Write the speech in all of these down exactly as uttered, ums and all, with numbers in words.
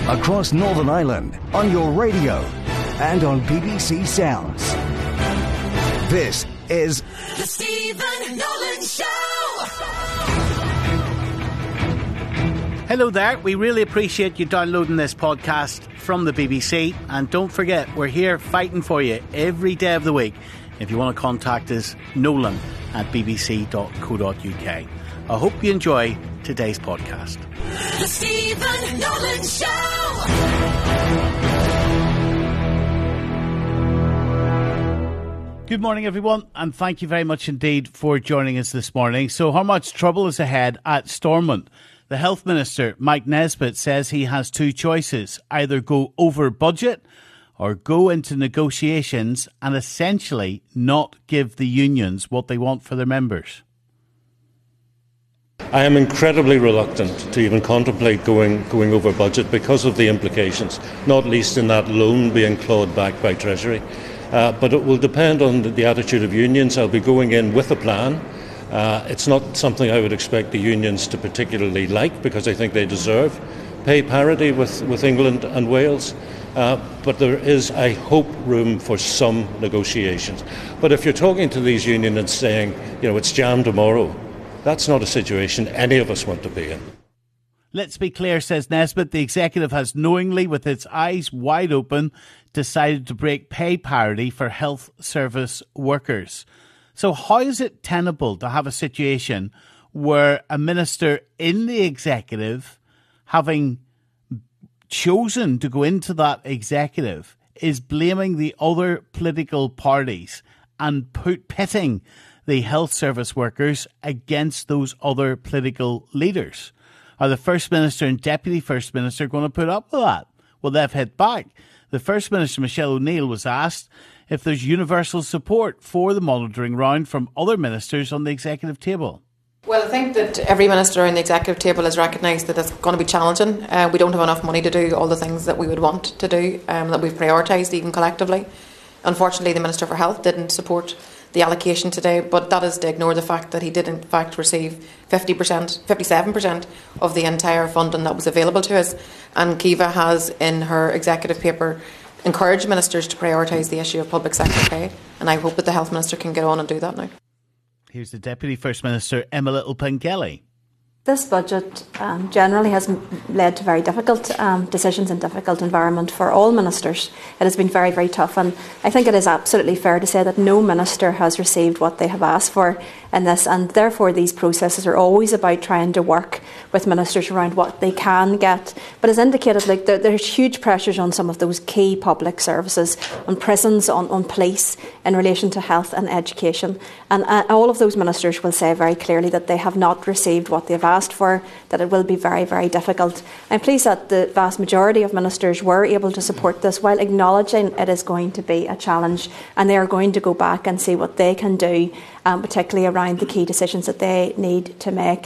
across Northern Ireland, on your radio and on B B C Sounds. This is The Stephen Nolan Show. Hello there. We really appreciate you downloading this podcast from the B B C. And don't forget, we're here fighting for you every day of the week. If you want to contact us, Nolan at b b c dot co dot u k. I hope you enjoy today's podcast. The Stephen Nolan Show. Good morning, everyone, and thank you very much indeed for joining us this morning. So how much trouble is ahead at Stormont? The Health Minister, Mike Nesbitt, says he has two choices: either go over budget or go into negotiations and essentially not give the unions what they want for their members. I am incredibly reluctant to even contemplate going going over budget because of the implications, not least in that loan being clawed back by Treasury. Uh, but it will depend on the attitude of unions. I'll be going in with a plan. Uh, it's not something I would expect the unions to particularly like, because I think they deserve pay parity with, with England and Wales. Uh, but there is, I hope, room for some negotiations. But if you're talking to these unions and saying, you know, it's jam tomorrow, that's not a situation any of us want to be in. Let's be clear, says Nesbitt, the executive has knowingly, with its eyes wide open, decided to break pay parity for health service workers. So how is it tenable to have a situation where a minister in the executive, having chosen to go into that executive, is blaming the other political parties and put pitting the health service workers against those other political leaders? Are the First Minister and Deputy First Minister going to put up with that? Well, they've hit back. The First Minister, Michelle O'Neill, was asked if there's universal support for the monitoring round from other ministers on the executive table. Well, I think that every minister on the executive table has recognised that it's going to be challenging. Uh, we don't have enough money to do all the things that we would want to do, um, that we've prioritised even collectively. Unfortunately, the Minister for Health didn't support the allocation today, but that is to ignore the fact that he did in fact receive fifty percent, fifty-seven percent of the entire funding that was available to us. And Kiva has, in her executive paper, encouraged ministers to prioritise the issue of public sector pay, and I hope that the Health Minister can get on and do that now. Here's the Deputy First Minister, Emma Little-Pengelly. This budget um, generally has led to very difficult um, decisions and difficult environment for all ministers. It has been very, very tough, and I think it is absolutely fair to say that no minister has received what they have asked for in this, and therefore these processes are always about trying to work with ministers around what they can get. But as indicated, like there, there's huge pressures on some of those key public services, on prisons, on, on police, in relation to health and education, and uh, all of those ministers will say very clearly that they have not received what they've asked for, that it will be very, very difficult. I'm pleased that the vast majority of ministers were able to support this while acknowledging it is going to be a challenge, and they are going to go back and see what they can do, um, particularly around the key decisions that they need to make.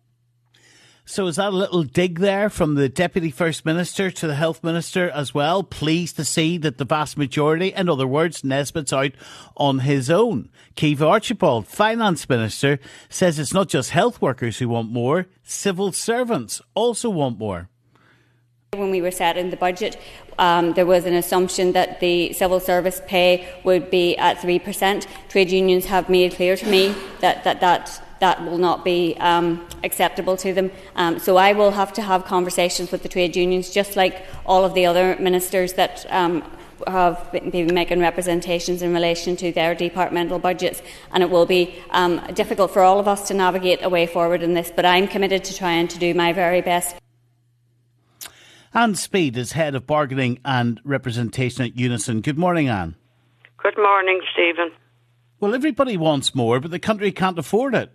So is that a little dig there from the Deputy First Minister to the Health Minister as well? Pleased to see that the vast majority, in other words, Nesbitt's out on his own. Kiva Archibald, Finance Minister, says it's not just health workers who want more, civil servants also want more. When we were setting the budget, um, there was an assumption that the civil service pay would be at three percent. Trade unions have made clear to me that that, that that will not be um, acceptable to them. Um, so I will have to have conversations with the trade unions, just like all of the other ministers that um, have been making representations in relation to their departmental budgets. And it will be um, difficult for all of us to navigate a way forward in this, but I'm committed to trying to do my very best. Anne Speed is Head of Bargaining and Representation at Unison. Good morning, Anne. Good morning, Stephen. Well, everybody wants more, but the country can't afford it.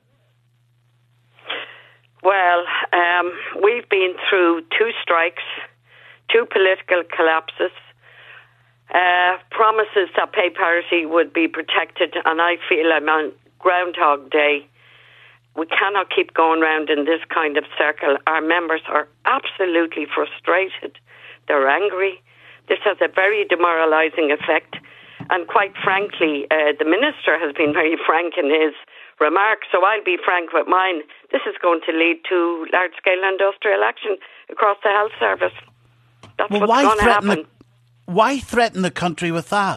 Well, um, we've been through two strikes, two political collapses, uh, promises that pay parity would be protected, and I feel I'm on Groundhog Day. We cannot keep going round in this kind of circle. Our members are absolutely frustrated. They're angry. This has a very demoralising effect. And quite frankly, uh, the Minister has been very frank in his remarks, so I'll be frank with mine. This is going to lead to large-scale industrial action across the health service. That's well, what's why going to threaten happen. The, why threaten the country with that?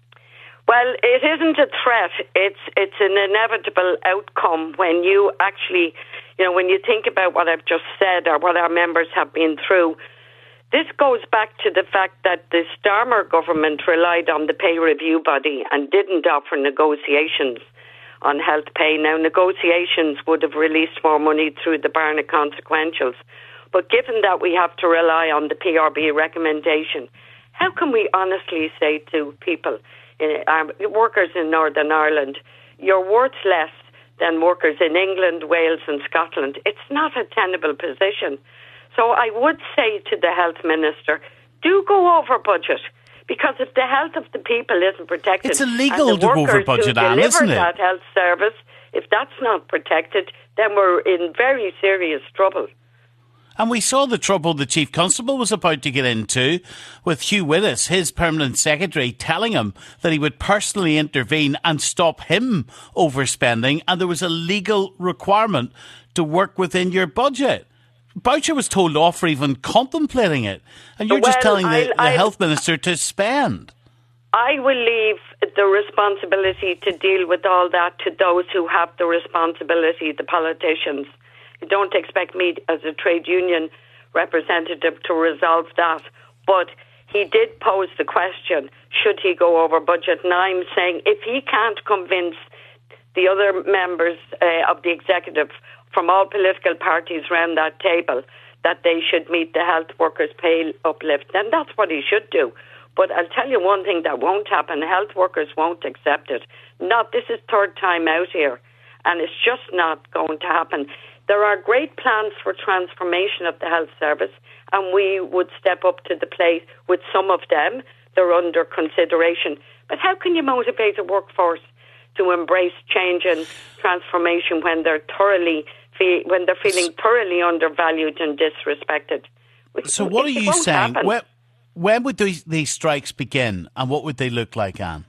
Well, it isn't a threat. It's it's an inevitable outcome when you actually, you know, when you think about what I've just said or what our members have been through. This goes back to the fact that the Starmer government relied on the pay review body and didn't offer negotiations on health pay. Now, negotiations would have released more money through the Barnett consequentials. But given that we have to rely on the P R B recommendation, how can we honestly say to people, uh, workers in Northern Ireland, you're worth less than workers in England, Wales and Scotland? It's not a tenable position. So I would say to the health minister, do go over budget, because if the health of the people isn't protected, it's illegal and the to go over workers budget, who Anne, deliver isn't it? that health service, if that's not protected, then we're in very serious trouble. And we saw the trouble the Chief Constable was about to get into with Hugh Willis, his permanent secretary, telling him that he would personally intervene and stop him overspending, and there was a legal requirement to work within your budget. Boucher was told off for even contemplating it, and you're well, just telling the, I'll, the I'll, health minister to spend. I will leave the responsibility to deal with all that to those who have the responsibility, the politicians. You don't expect me as a trade union representative to resolve that. But he did pose the question, should he go over budget? And I'm saying if he can't convince the other members uh, of the executive from all political parties around that table that they should meet the health workers' pay uplift, then that's what he should do. But I'll tell you one thing that won't happen. Health workers won't accept it. Not this is third time out here, and it's just not going to happen. There are great plans for transformation of the health service, and we would step up to the plate with some of them. They're under consideration. But how can you motivate a workforce to embrace change and transformation when they're thoroughly fe- when they're feeling thoroughly undervalued and disrespected? So what are you saying? When, when would these, these strikes begin, and what would they look like, Anne?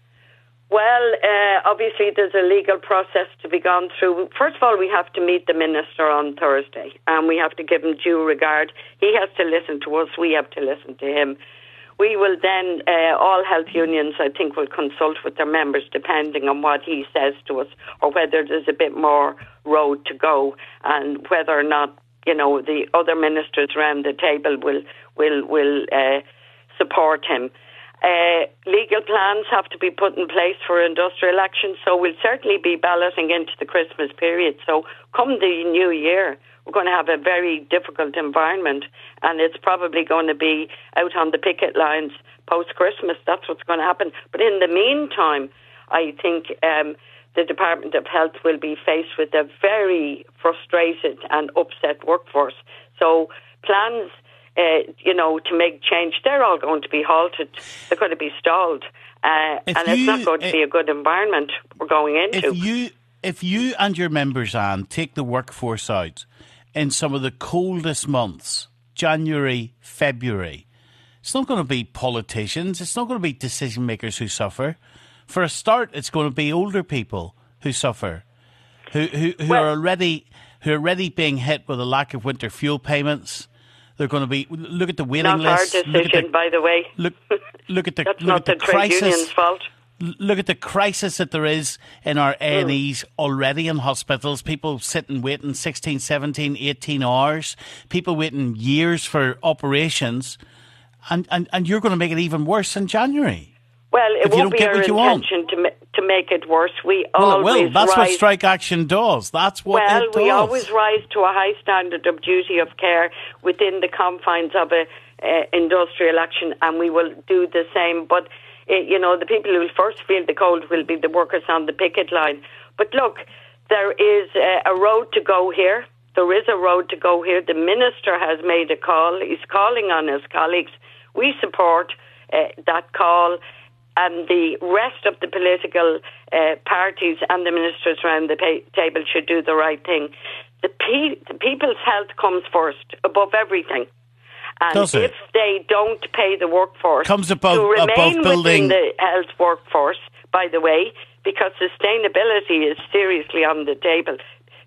Well, uh, obviously there's a legal process to be gone through. First of all, we have to meet the minister on Thursday, and we have to give him due regard. He has to listen to us. We have to listen to him. We will then, uh, all health unions, I think, will consult with their members depending on what he says to us, or whether there's a bit more road to go, and whether or not, you know, the other ministers around the table will will will uh, support him. Uh, legal plans have to be put in place for industrial action, so we'll certainly be balloting into the Christmas period. So come the new year, we're going to have a very difficult environment, and it's probably going to be out on the picket lines post-Christmas. That's what's going to happen. But in the meantime, I think um, the Department of Health will be faced with a very frustrated and upset workforce. So plans, uh, you know, to make change, they're all going to be halted. They're going to be stalled. Uh, and you, it's not going to be a good environment we're going into. If you, if you and your members, Anne, take the workforce out in some of the coldest months, January, February, it's not going to be politicians, it's not going to be decision makers who suffer. For a start, it's going to be older people who suffer, who who, who well, are already who are already being hit with a lack of winter fuel payments. They're going to be look at the waiting not list. Not our decision, the, by the way. Look, look at the That's look not at the, the trade crisis. union's fault. Look at the crisis that there is in our A and Es already in hospitals. People sitting waiting sixteen, seventeen, eighteen hours. People waiting years for operations. And, and, and you're going to make it even worse in January. Well, it if you won't don't be get our what you intention want. to, ma- to make it worse. We well, always it will. That's rise, what strike action does. That's what well, it does. we always rise to a high standard of duty of care within the confines of a uh, industrial action, and we will do the same. But you know, the people who will first feel the cold will be the workers on the picket line. But look, there is a, a road to go here. There is a road to go here. The minister has made a call. He's calling on his colleagues. We support uh, that call, and the rest of the political uh, parties and the ministers around the pay- table should do the right thing. The, pe- the people's health comes first, above everything. And Does it? if they don't pay the workforce comes above, to remain above building within the health workforce, by the way, because sustainability is seriously on the table.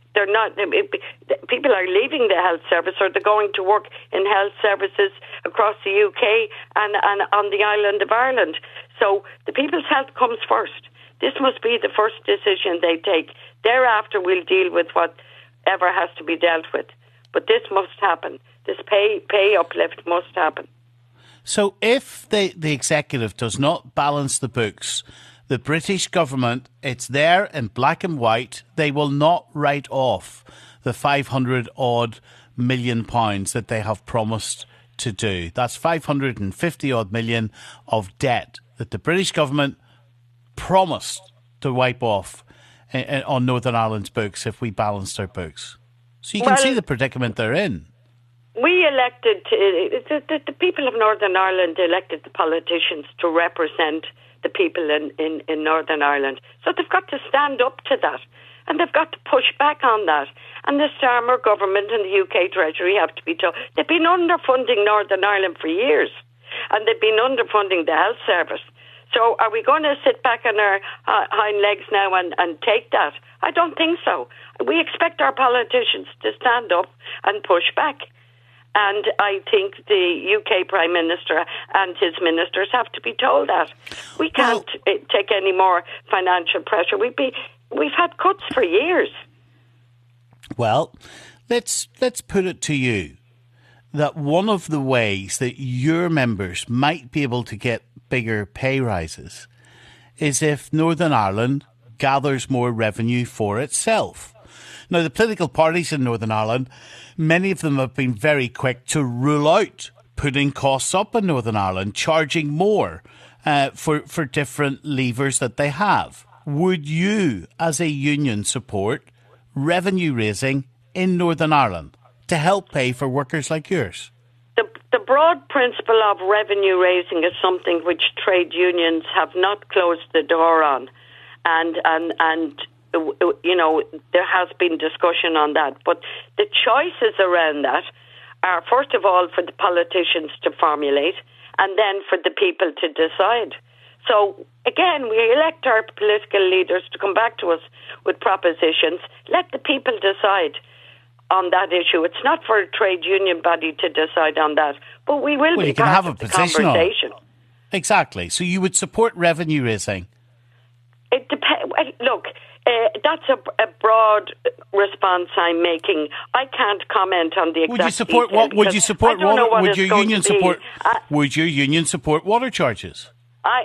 They're not. People are leaving the health service, or they're going to work in health services across the U K and, and on the island of Ireland. So the people's health comes first. This must be the first decision they take. Thereafter, we'll deal with whatever has to be dealt with. But this must happen. This pay pay uplift must happen. So if the, the executive does not balance the books, the British government, it's there in black and white, they will not write off the five hundred odd million pounds that they have promised to do. That's five hundred fifty odd million of debt that the British government promised to wipe off on Northern Ireland's books if we balanced our books. So you can well, see the predicament they're in. We elected, uh, the, the, the people of Northern Ireland elected the politicians to represent the people in, in, in Northern Ireland. So they've got to stand up to that, and they've got to push back on that. And the Starmer government and the U K Treasury have to be told. They've been underfunding Northern Ireland for years, and they've been underfunding the health service. So are we going to sit back on our uh, hind legs now and, and take that? I don't think so. We expect our politicians to stand up and push back. And I think the U K Prime Minister and his ministers have to be told that. We can't well, take any more financial pressure. We've, be, we've had cuts for years. Well, let's let's put it to you that one of the ways that your members might be able to get bigger pay rises is if Northern Ireland gathers more revenue for itself. Now, the political parties in Northern Ireland, many of them have been very quick to rule out putting costs up in Northern Ireland, charging more uh, for, for different levers that they have. Would you, as a union, support revenue raising in Northern Ireland to help pay for workers like yours? The, the broad principle of revenue raising is something which trade unions have not closed the door on. And, and, and you know, there has been discussion on that. But the choices around that are, first of all, for the politicians to formulate and then for the people to decide. So, again, we elect our political leaders to come back to us with propositions. Let the people decide on that issue. It's not for a trade union body to decide on that, but we will well, be you can part have of a the position conversation. On. Exactly. So you would support revenue raising? It depends. Look, uh, that's a, a broad response I'm making. I can't comment on the exact. Would you support what? Would you support water? What would your union support? Uh, would your union support water charges? I,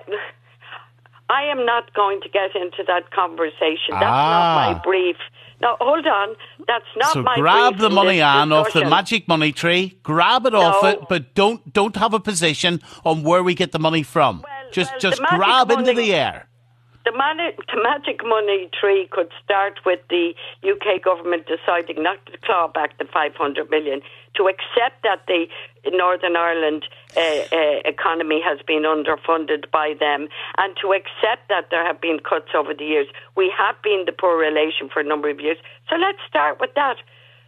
I am not going to get into that conversation. That's ah. not my brief. No, hold on. That's not so my. So grab the money, Anne, off the discussion. magic money tree. Grab it no. off it, but don't don't have a position on where we get the money from. Well, just well, just the grab money, into the air. The, mani- the magic money tree could start with the U K government deciding not to claw back the five hundred million, to accept that the Northern Ireland uh, uh, economy has been underfunded by them, and to accept that there have been cuts over the years. We have been the poor relation for a number of years. So let's start with that.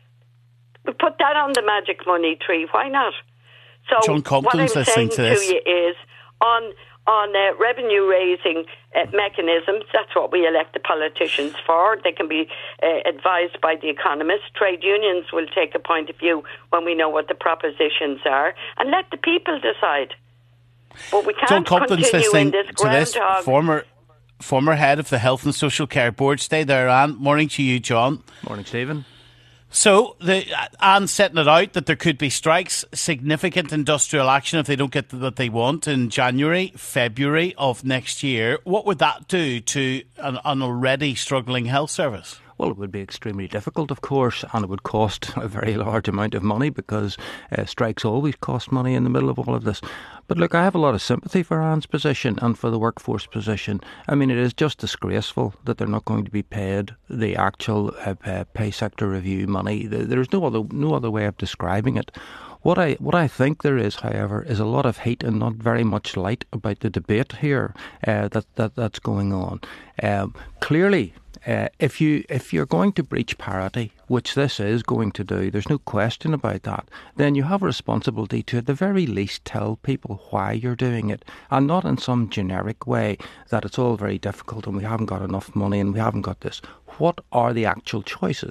We put that on the magic money tree. Why not? So John Compton's what I'm saying to, to this. you is on on uh, revenue raising uh, mechanisms. That's what we elect the politicians for. They can be uh, advised by the economists. Trade unions will take a point of view when we know what the propositions are, and let the people decide. But we can't John Compton's continue listening in this to this. groundhog. Former former head of the Health and Social Care Board. Stay there, Anne. Morning to you, John. Morning, Stephen. So, the, Anne's setting it out that there could be strikes, significant industrial action if they don't get what they want in January, February of next year. What would that do to an, an already struggling health service? Well, it would be extremely difficult, of course, and it would cost a very large amount of money because uh, strikes always cost money in the middle of all of this. But look, I have a lot of sympathy for Anne's position and for the workforce position. I mean, it is just disgraceful that they're not going to be paid the actual uh, pay sector review money. There's no other no other way of describing it. What I what I think there is, however, is a lot of heat and not very much light about the debate here uh, that, that that's going on. Um, clearly, Uh, if you if you're going to breach parity, which this is going to do, there's no question about that, then you have a responsibility to at the very least tell people why you're doing it, and not in some generic way that it's all very difficult and we haven't got enough money and we haven't got this. What are the actual choices?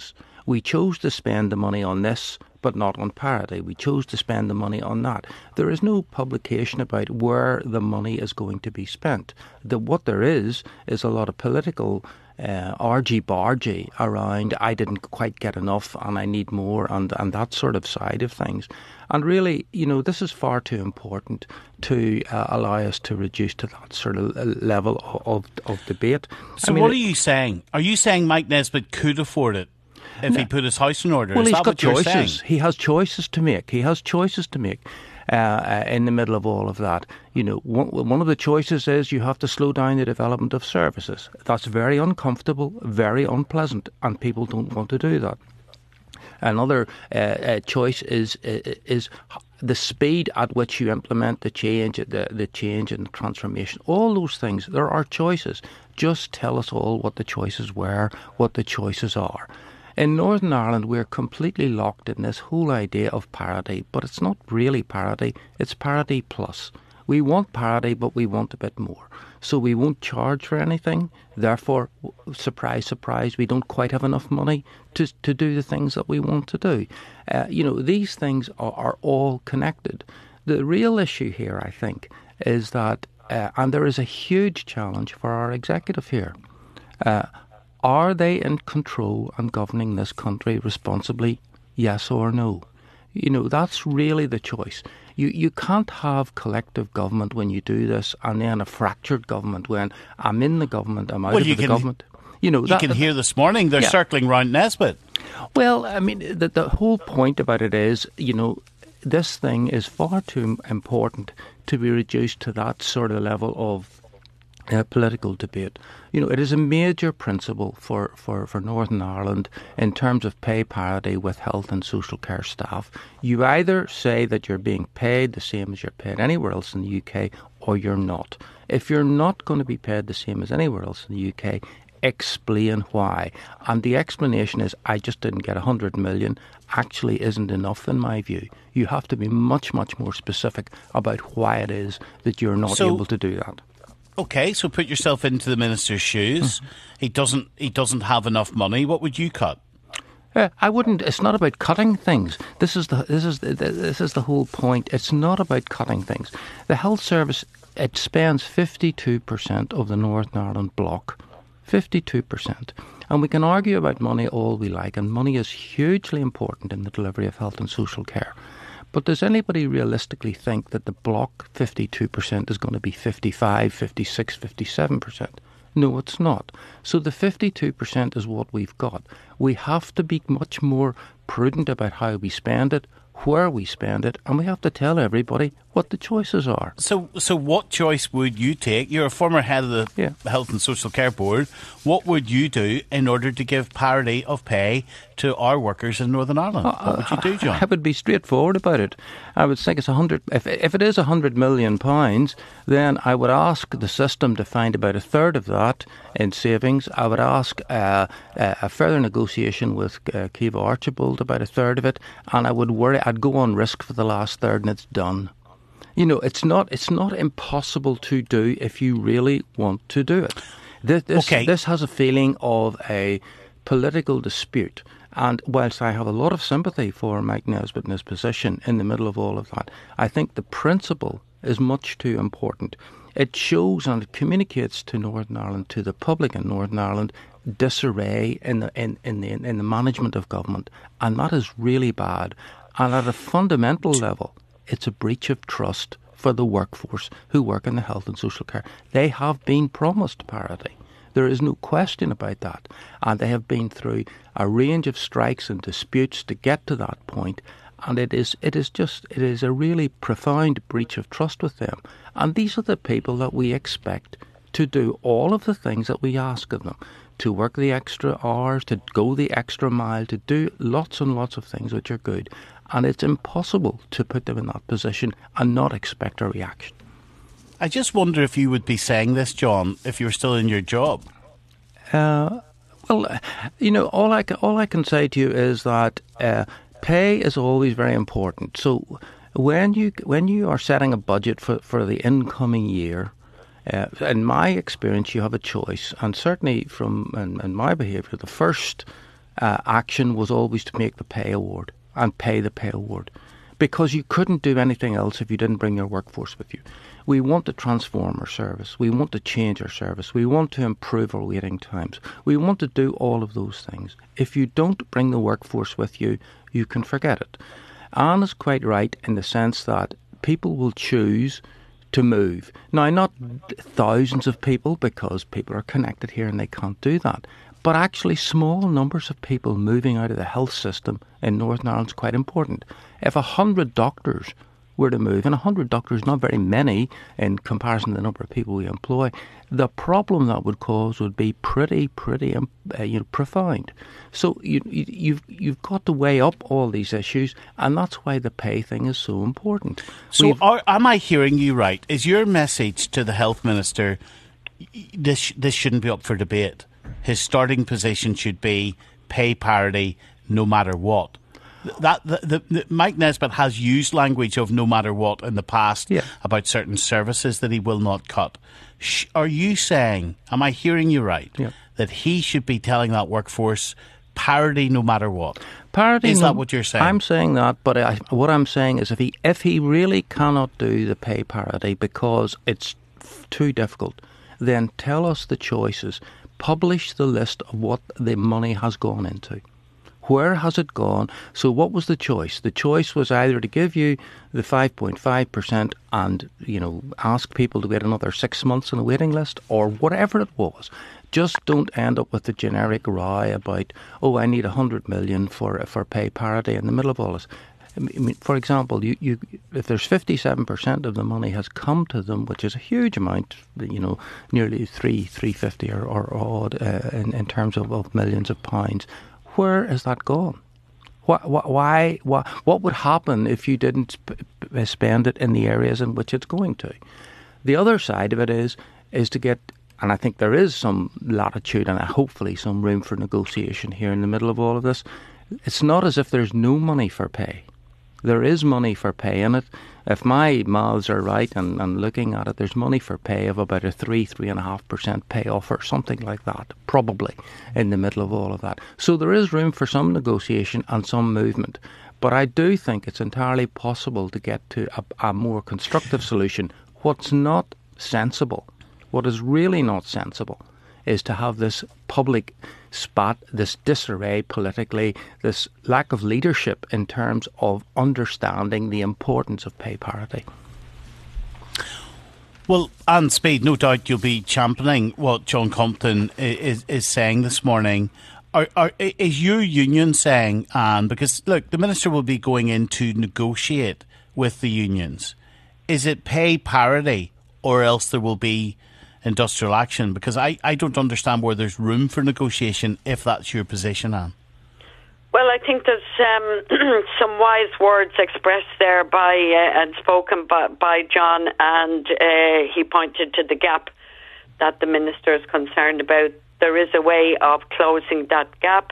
We chose to spend the money on this, but not on parity. We chose to spend the money on that. There is no publication about where the money is going to be spent. The, what there is, is a lot of political uh, argy-bargy around, I didn't quite get enough and I need more, and, and that sort of side of things. And really, you know, this is far too important to uh, allow us to reduce to that sort of level of, of debate. So I mean, what are you saying? Are you saying Mike Nesbitt could afford it if no. he put his house in order? Well, is he's that got what you're choices. saying? He has choices to make. He has choices to make. Uh, uh, in the middle of all of that, you know, one, one of the choices is you have to slow down the development of services. That's very uncomfortable, very unpleasant, and people don't want to do that. Another uh, uh, choice is uh, is the speed at which you implement the change, the the change and the transformation. All those things, there are choices. Just tell us all what the choices were, what the choices are. In Northern Ireland, we're completely locked in this whole idea of parity, but it's not really parity, it's parity plus. We want parity, but we want a bit more. So we won't charge for anything. Therefore, surprise, surprise, we don't quite have enough money to to do the things that we want to do. Uh, you know, these things are, are all connected. The real issue here, I think, is that, uh, and there is a huge challenge for our executive here, uh, are they in control and governing this country responsibly, yes or no? You know, that's really the choice. You you can't have collective government when you do this, and then a fractured government when I'm in the government, I'm out well, of you the can, government. You know, you that, can hear this morning they're yeah. circling round Nesbitt. Well, I mean, the, the whole point about it is, you know, this thing is far too important to be reduced to that sort of level of Uh, political debate. You know, it is a major principle for, for, for Northern Ireland in terms of pay parity with health and social care staff. You either say that you're being paid the same as you're paid anywhere else in the U K, or you're not. If you're not going to be paid the same as anywhere else in the U K, explain why. And the explanation is, I just didn't get one hundred million, actually isn't enough in my view. You have to be much, much more specific about why it is that you're not so, able to do that. Okay, so put yourself into the minister's shoes. Mm. He doesn't. He doesn't have enough money. What would you cut? Uh, I wouldn't. It's not about cutting things. This is the. This is the, this is the whole point. It's not about cutting things. The health service, it spends fifty-two percent of the Northern Ireland block, fifty-two percent, and we can argue about money all we like, and money is hugely important in the delivery of health and social care. But does anybody realistically think that the block fifty-two percent is going to be fifty-five, fifty-six, fifty-seven percent? No, it's not. So the fifty-two percent is what we've got. We have to be much more prudent about how we spend it, where we spend it, and we have to tell everybody what the choices are. So so what choice would you take? You're a former head of the yeah. Health and Social Care Board. What would you do in order to give parity of pay to our workers in Northern Ireland? Uh, what would you do, John? I would be straightforward about it. I would think it's a hundred. If if it is a hundred million pounds, then I would ask the system to find about a third of that in savings. I would ask uh, uh, a further negotiation with uh, Kiva Archibald about a third of it, and I would worry. I'd go on risk for the last third, and it's done. You know, it's not it's not impossible to do if you really want to do it. This, this, okay. this has a feeling of a political dispute. And whilst I have a lot of sympathy for Mike Nesbitt in his position in the middle of all of that, I think the principle is much too important. It shows and it communicates to Northern Ireland, to the public in Northern Ireland, disarray in the in, in the in the management of government, and that is really bad. And at a fundamental level, it's a breach of trust for the workforce who work in the health and social care. They have been promised parity. There is no question about that. And they have been through a range of strikes and disputes to get to that point. And it is it is just, it is a really profound breach of trust with them. And these are the people that we expect to do all of the things that we ask of them. To work the extra hours, to go the extra mile, to do lots and lots of things which are good. And it's impossible to put them in that position and not expect a reaction. I just wonder if you would be saying this, John, if you were still in your job. Uh, well, you know, all I can, all I can say to you is that uh, pay is always very important. So when you when you are setting a budget for, for the incoming year, uh, in my experience, you have a choice. And certainly from in, in my behaviour, the first uh, action was always to make the pay award and pay the pay award, because you couldn't do anything else if you didn't bring your workforce with you. We want to transform our service. We want to change our service. We want to improve our waiting times. We want to do all of those things. If you don't bring the workforce with you, you can forget it. Anne is quite right in the sense that people will choose to move. Now, not thousands of people, because people are connected here and they can't do that, but actually small numbers of people moving out of the health system in Northern Ireland is quite important. If a hundred doctors were to move, and a hundred doctors, not very many in comparison to the number of people we employ, the problem that would cause would be pretty, pretty, um, uh, you know, profound. So you, you, you've you've got to weigh up all these issues, and that's why the pay thing is so important. So, are, am I hearing you right? Is your message to the Health Minister this this shouldn't be up for debate? His starting position should be pay parity, no matter what. That the, the, the, Mike Nesbitt has used language of no matter what in the past yeah. about certain services that he will not cut. Sh- are you saying, am I hearing you right, yeah. that he should be telling that workforce parity no matter what? Parity, is no, that what you're saying? I'm saying that, but I, what I'm saying is if he if he really cannot do the pay parity because it's f- too difficult, then tell us the choices. Publish the list of what the money has gone into. Where has it gone? So what was the choice? The choice was either to give you the five point five percent and, you know, ask people to wait another six months on a waiting list, or whatever it was. Just don't end up with the generic row about, oh, I need one hundred million for for pay parity in the middle of all this. I mean, for example, you, you if there's fifty-seven percent of the money has come to them, which is a huge amount, you know, nearly three, three fifty or, or odd uh, in, in terms of, of millions of pounds, where has that gone? Why, why, why, what would happen if you didn't sp- spend it in the areas in which it's going to? The other side of it is is to get, and I think there is some latitude and hopefully some room for negotiation here in the middle of all of this. It's not as if there's no money for pay. There is money for pay in it. If my maths are right and, and looking at it, there's money for pay of about a three, three and a half percent payoff or something like that, probably in the middle of all of that. So there is room for some negotiation and some movement. But I do think it's entirely possible to get to a, a more constructive solution. What's not sensible, what is really not sensible, is to have this public spat, this disarray politically, this lack of leadership in terms of understanding the importance of pay parity. Well, Anne Speed, no doubt you'll be championing what John Compton is, is saying this morning. Are, are, is your union saying, Anne, because, look, the Minister will be going in to negotiate with the unions, is it pay parity or else there will be industrial action? Because I, I don't understand where there's room for negotiation if that's your position, Anne. Well, I think there's um, some wise words expressed there by uh, and spoken by, by John, and uh, he pointed to the gap that the Minister is concerned about. There is a way of closing that gap,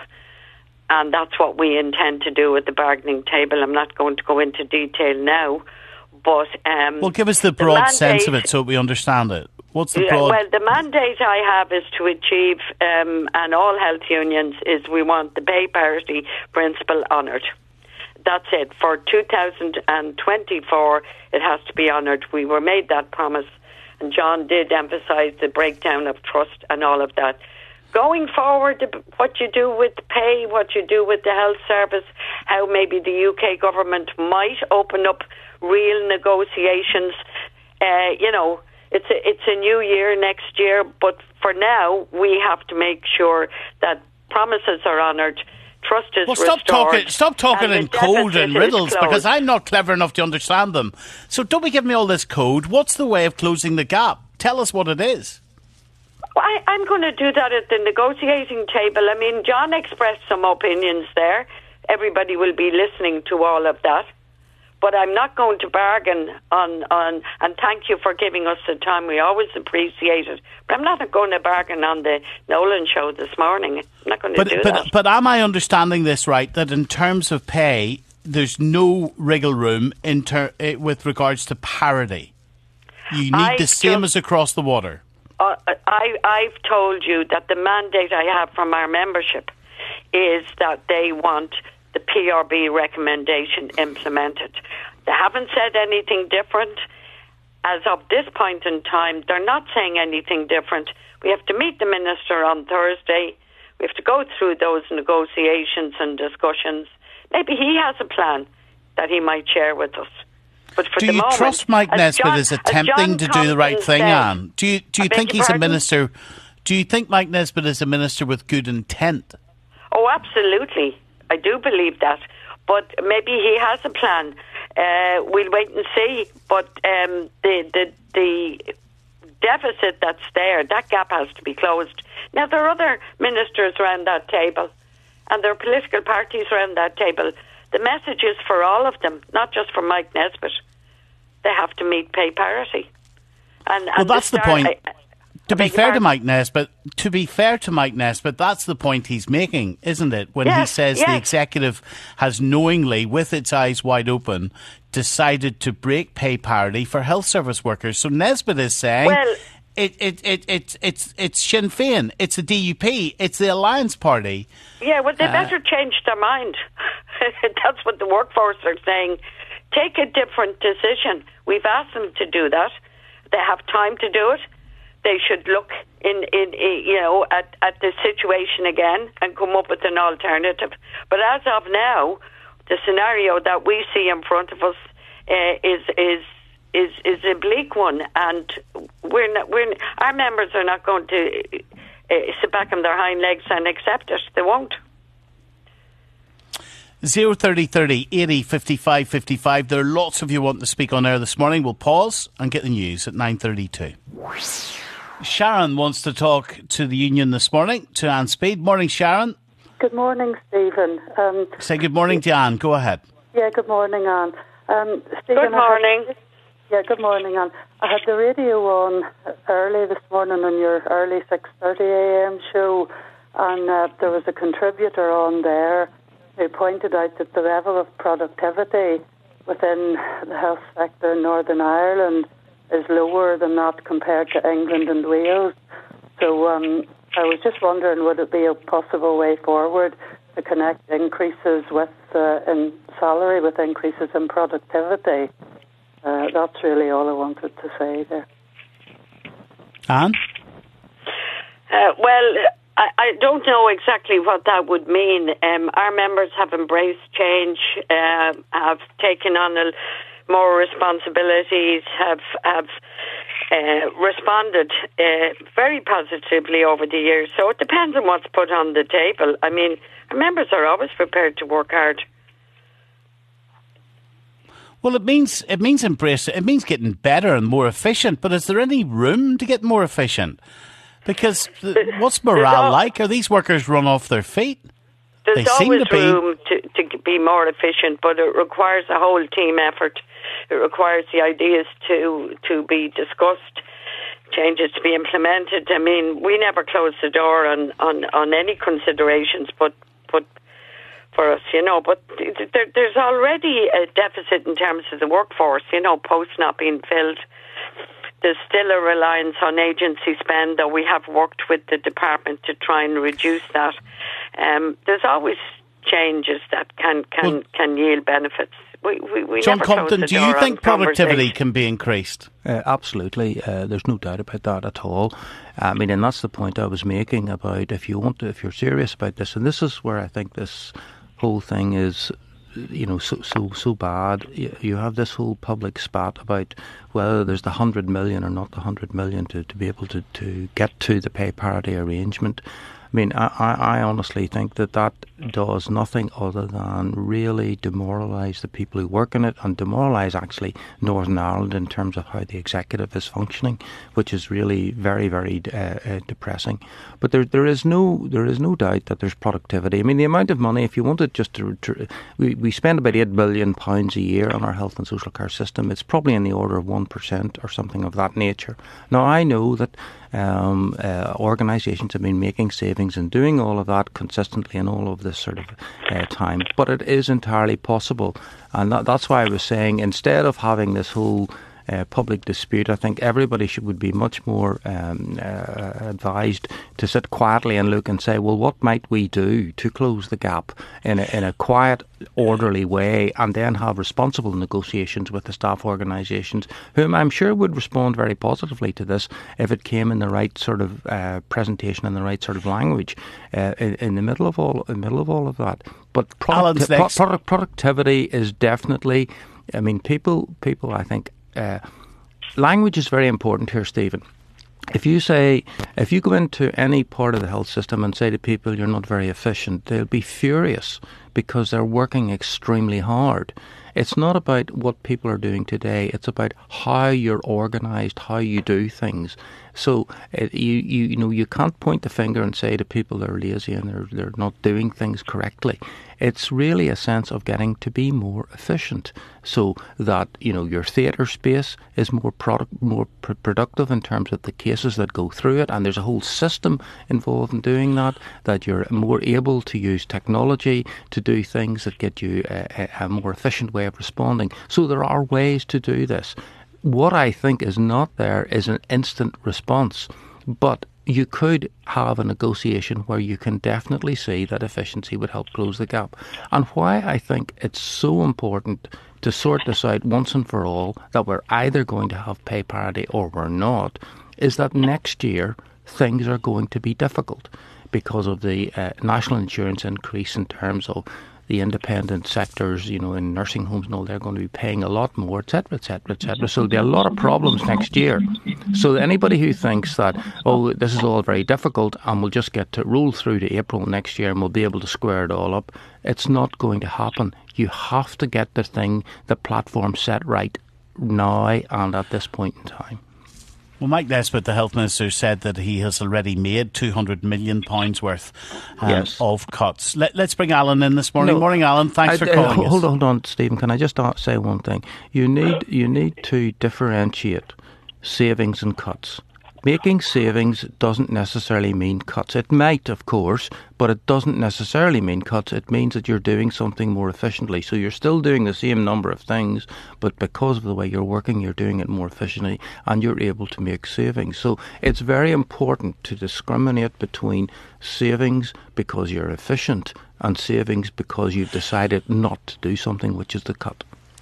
and that's what we intend to do at the bargaining table. I'm not going to go into detail now, but... Um, well, give us the broad the mandate, sense of it so we understand it. What's the broad... Well, the mandate I have is to achieve, um, and all health unions, is we want the pay parity principle honoured. That's it. For two thousand twenty-four, it has to be honoured. We were made that promise, and John did emphasise the breakdown of trust and all of that. Going forward, what you do with pay, what you do with the health service, how maybe the U K government might open up real negotiations, uh, you know... It's a, it's a new year next year, but for now, we have to make sure that promises are honoured, trust is well, stop restored. Talking, stop talking in code and riddles, because I'm not clever enough to understand them. So don't be giving me all this code. What's the way of closing the gap? Tell us what it is. Well, I, I'm going to do that at the negotiating table. I mean, John expressed some opinions there. Everybody will be listening to all of that. But I'm not going to bargain on, on, and thank you for giving us the time. We always appreciate it. But I'm not going to bargain on the Nolan show this morning. I'm not going to but, do but, that. But am I understanding this right, that in terms of pay, there's no wriggle room in ter- with regards to parity? You need I the same just, as across the water. Uh, I, I've told you that the mandate I have from our membership is that they want the P R B recommendation implemented. They haven't said anything different. As of this point in time, they're not saying anything different. We have to meet the Minister on Thursday. We have to go through those negotiations and discussions. Maybe he has a plan that he might share with us. But for do the you moment, trust Mike Nesbitt John, is attempting to do the right thing, said, Anne? Do you, do you think he's pardon? a minister? Do you think Mike Nesbitt is a minister with good intent? Oh, absolutely. I do believe that. But maybe he has a plan. Uh, we'll wait and see. But um, the, the the deficit that's there, that gap has to be closed. Now, there are other ministers around that table, and there are political parties around that table. The message is for all of them, not just for Mike Nesbitt. They have to meet pay parity. And, well, and that's the, the point. I, to be fair to Mike Nesbitt, to be fair to Mike Nesbitt, that's the point he's making, isn't it? When yes, he says yes. the executive has knowingly, with its eyes wide open, decided to break pay parity for health service workers. So Nesbitt is saying well, it, it, it, it, it's, it's Sinn Féin, it's the D U P, it's the Alliance Party. Yeah, well, they uh, better change their mind. That's what the workforce are saying. Take a different decision. We've asked them to do that. They have time to do it. They should look in, in, in you know, at, at the situation again and come up with an alternative. But as of now, the scenario that we see in front of us uh, is is is is a bleak one, and we're not, we're our members are not going to uh, sit back on their hind legs and accept it. They won't. Zero thirty thirty eighty fifty five fifty five. There are lots of you wanting to speak on air this morning. We'll pause and get the news at nine thirty two. Sharon wants to talk to the union this morning, to Anne Speed. Morning, Sharon. Good morning, Stephen. Um, Say good morning to Anne. Go ahead. Yeah, good morning, Anne. Um, Stephen, good morning. Had, yeah, good morning, Anne. I had the radio on early this morning on your early six thirty a m show, and uh, there was a contributor on there who pointed out that the level of productivity within the health sector in Northern Ireland is lower than that compared to England and Wales. So um, I was just wondering, would it be a possible way forward to connect increases with uh, in salary with increases in productivity? Uh, that's really all I wanted to say there. Anne? Uh, well, I, I don't know exactly what that would mean. Um, our members have embraced change, uh, have taken on a, more responsibilities, have have uh, responded uh, very positively over the years. So it depends on what's put on the table. I mean, our members are always prepared to work hard. Well, it means it means embrace it. It means getting better and more efficient. But is there any room to get more efficient? Because what's morale all, like? Are these workers run off their feet? There's they always seem to room to, to be more efficient, but it requires a whole team effort. It requires the ideas to to be discussed, changes to be implemented. I mean, we never close the door on, on, on any considerations, but but for us, you know. But there, there's already a deficit in terms of the workforce. You know, posts not being filled. There's still a reliance on agency spend, though we have worked with the department to try and reduce that. Um, there's always changes that can can, well, can yield benefits. We, we, we John never Compton, close the do you door think on productivity can be increased? Uh, absolutely. Uh, there's no doubt about that at all. I mean, and that's the point I was making about if you want to, if you're serious about this, and this is where I think this whole thing is, you know, so so so bad. You, you have this whole public spat about whether there's the hundred million or not the hundred million to, to be able to, to get to the pay parity arrangement. I mean, I, I honestly think that that does nothing other than really demoralise the people who work in it and demoralise actually Northern Ireland in terms of how the executive is functioning, which is really very, very uh, uh, depressing. But there, there is no, there is no doubt that there's productivity. I mean, the amount of money, if you wanted just to, to we, we spend about eight billion pounds a year on our health and social care system. It's probably in the order of one percent or something of that nature. Now, I know that Um, uh, organisations have been making savings and doing all of that consistently in all of this sort of uh, time, but it is entirely possible, and that, that's why I was saying instead of having this whole uh, public dispute. I think everybody should would be much more um, uh, advised to sit quietly and look and say, well, what might we do to close the gap in a, in a quiet, orderly way, and then have responsible negotiations with the staff organisations, whom I'm sure would respond very positively to this if it came in the right sort of uh, presentation and the right sort of language uh, in, in the middle of all in the middle of all of that. But product, pro- product, productivity is definitely, I mean, people, people. I think uh, language is very important here, Stephen. If you say, if you go into any part of the health system and say to people you're not very efficient, they'll be furious because they're working extremely hard. It's not about what people are doing today. It's about how you're organised, how you do things. So it, you, you you know you can't point the finger and say to people they're lazy and they're they're not doing things correctly. It's really a sense of getting to be more efficient, so that you know your theatre space is more product more pr- productive in terms of the cases that go through it, and there's a whole system involved in doing that. That you're more able to use technology to do things that get you a, a more efficient way of responding. So there are ways to do this. What I think is not there is an instant response, but you could have a negotiation where you can definitely see that efficiency would help close the gap. And why I think it's so important to sort this out once and for all, that we're either going to have pay parity or we're not, is that next year things are going to be difficult because of the uh, national insurance increase in terms of the independent sectors, you know, in nursing homes and all, they're going to be paying a lot more, et cetera, et cetera, et cetera. So there'll be a lot of problems next year. So anybody who thinks that, oh, this is all very difficult and we'll just get to roll through to April next year and we'll be able to square it all up, it's not going to happen. You have to get the thing, the platform set right now and at this point in time. Well, Mike Nesbitt, the Health Minister, said that he has already made two hundred million pounds worth um, yes. of cuts. Let, let's bring Alan in this morning. No, morning, Alan. Thanks I, for calling uh, us. Hold on, hold on, Stephen. Can I just say one thing? You need you need to differentiate savings and cuts. Making savings doesn't necessarily mean cuts. It might, of course, but it doesn't necessarily mean cuts. It means that you're doing something more efficiently. So you're still doing the same number of things, but because of the way you're working, you're doing it more efficiently and you're able to make savings. So it's very important to discriminate between savings because you're efficient and savings because you've decided not to do something, which is the cut.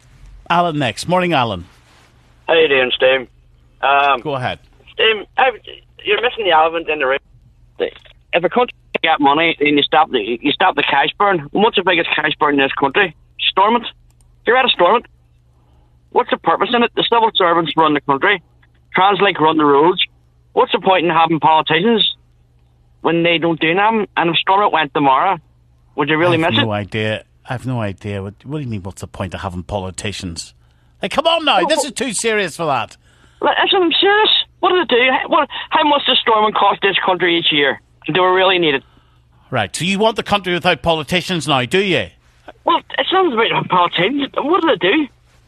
Alan next. Morning, Alan. How you doing, Steve? Um, Go ahead. Um, you're missing the elephant in the room. If a country get money and you stop the you stop the cash burn, what's the biggest cash burn in this country? Stormont. You're at a Stormont. What's the purpose in it? The civil servants run the country. Translink run the roads. What's the point in having politicians when they don't do nothing? And if Stormont went tomorrow, would you really miss it? I have no idea. I have no idea. What, what do you mean? What's the point of having politicians? Like, come on now. Oh, this is too serious for that. Listen, I'm serious. What does it do? What, how much does Stormont cost this country each year? Do we really need it? Right, so you want the country without politicians now, do you? Well, it's not about politicians. What does it do?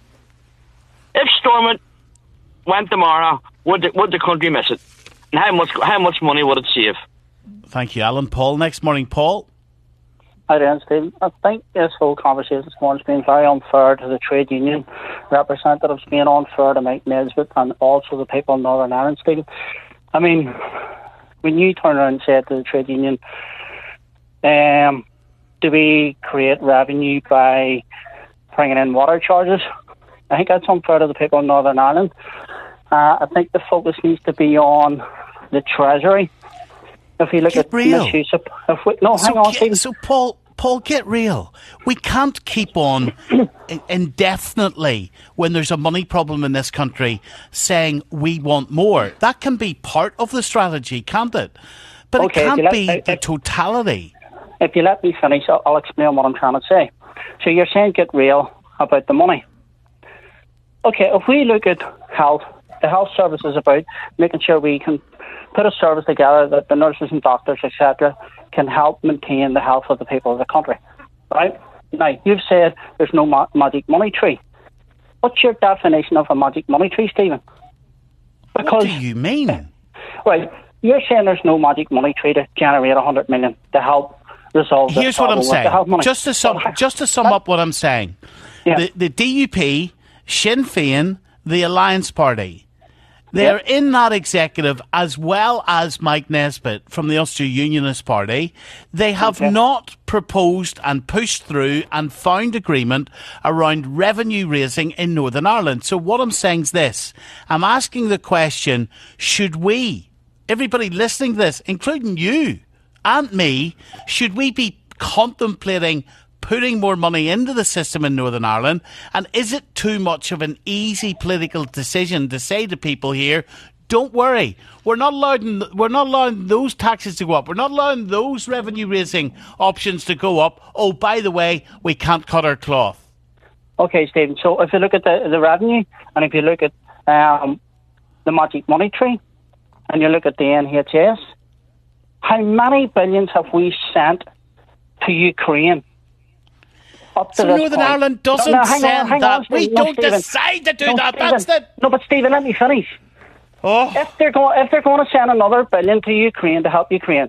If Stormont went tomorrow, would the, would the country miss it? And how much how much money would it save? Thank you, Alan. Paul, next morning, Paul. Hi there, Stephen. I think this whole conversation this morning has been very unfair to the trade union representatives, being unfair to Mike Nesbitt and also the people in Northern Ireland, Stephen. I mean, when you turn around and say to the trade union, um, do we create revenue by bringing in water charges? I think that's unfair to the people in Northern Ireland. Uh, I think the focus needs to be on the Treasury. If you look get at real. misuse of, if we, no, so hang on, get, Stephen. So, Paul, Paul, get real. We can't keep on indefinitely, when there's a money problem in this country, saying we want more. That can be part of the strategy, can't it? But okay, it can't let, be if, the totality. If you let me finish, I'll, I'll explain what I'm trying to say. So you're saying get real about the money. Okay, if we look at health, the health service is about making sure we can put a service together that the nurses and doctors, et cetera, can help maintain the health of the people of the country. Right? Now, you've said there's no ma- magic money tree. What's your definition of a magic money tree, Stephen? Because, what do you mean? Right, you're saying there's no magic money tree to generate one hundred million to help resolve this Here's what I'm saying. Just to sum, well, just to sum up what I'm saying. Yeah. The, the D U P, Sinn Féin the Alliance Party. They're yep. in that executive, as well as Mike Nesbitt from the Ulster Unionist Party. They have okay. not proposed and pushed through and found agreement around revenue raising in Northern Ireland. So what I'm saying is this. I'm asking the question, should we, everybody listening to this, including you and me, should we be contemplating putting more money into the system in Northern Ireland? And is it too much of an easy political decision to say to people here, don't worry, we're not allowing, we're not allowing those taxes to go up, we're not allowing those revenue raising options to go up. Oh, by the way, we can't cut our cloth. Okay, Stephen, so if you look at the, the revenue, and if you look at um, the magic money tree, and you look at the N H S, how many billions have we sent to Ukraine? Up to so Northern point. Ireland doesn't no, no, send on, that. On, we no, don't Stephen. decide to do no, that. Stephen. That's the... No, but Stephen, let me finish. Oh. If they're going, if they're going to send another billion to Ukraine to help Ukraine,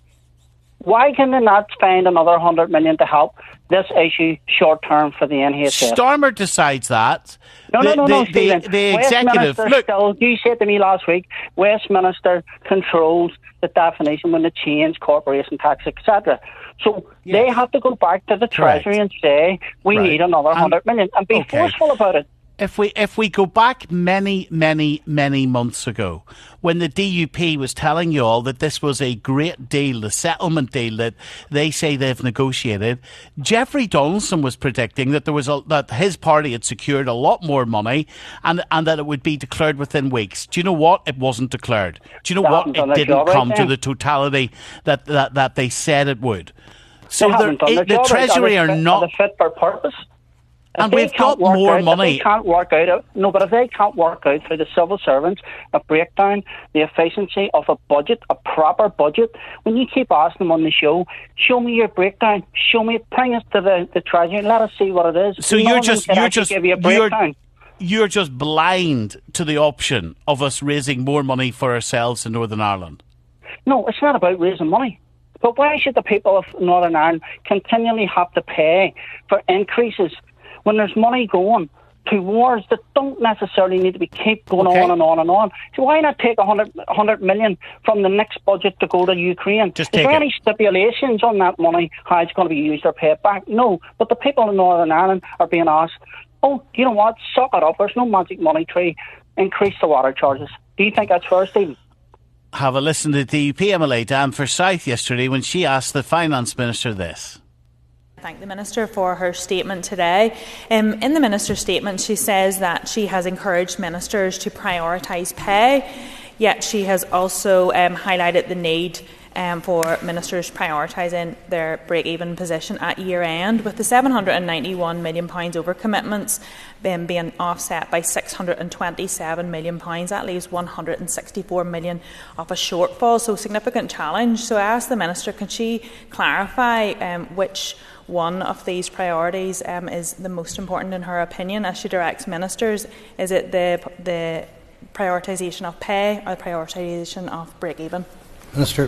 why can they not find another hundred million to help this issue short term for the N H S? Starmer decides that. No, the, no, no, the, no, Stephen. The, the executive. Westminster look, still, you said to me last week, Westminster controls the definition when they change corporation tax, et cetera. So yes. they have to go back to the Treasury right. and say, we right. need another one hundred million and be okay. forceful about it. If we if we go back many, many, many months ago, when the D U P was telling you all that this was a great deal, the settlement deal that they say they've negotiated, Jeffrey Donaldson was predicting that there was a, that his party had secured a lot more money and and that it would be declared within weeks. Do you know what? It wasn't declared. Do you know what? It didn't come right to the totality that, that, that they said it would. So it, the Treasury are are not fit for purpose. If and we've got more out, money. If they can't work out, no, but if they can't work out through the civil servants a breakdown, the efficiency of a budget, a proper budget, when you keep asking them on the show, show me your breakdown, show me, bring us to the, the Treasury and let us see what it is. So no you're just, you're just, give you a you're, you're just blind to the option of us raising more money for ourselves in Northern Ireland. No, it's not about raising money. But why should the people of Northern Ireland continually have to pay for increases when there's money going to wars that don't necessarily need to be keep going okay. on and on and on? So why not take one hundred, one hundred million from the next budget to go to Ukraine? Just Is take there it. any stipulations on that money, how it's going to be used or paid back? No. But the people in Northern Ireland are being asked, oh, you know what, suck it up, there's no magic money tree, increase the water charges. Do you think that's fair, Stephen? Have a listen to D U P M L A Dan Forsyth yesterday when she asked the Finance Minister this. Thank the Minister for her statement today. Um, in the Minister's statement, she says that she has encouraged ministers to prioritise pay, yet she has also um, highlighted the need um, for ministers prioritising their break-even position at year-end, with the seven hundred ninety-one million pounds over-commitments um, being offset by six hundred twenty-seven million pounds. That leaves one hundred sixty-four million pounds of a shortfall, so significant challenge. So I asked the Minister, can she clarify um, which one of these priorities um, is the most important in her opinion as she directs ministers? Is it the the prioritisation of pay or the prioritisation of break-even? Minister.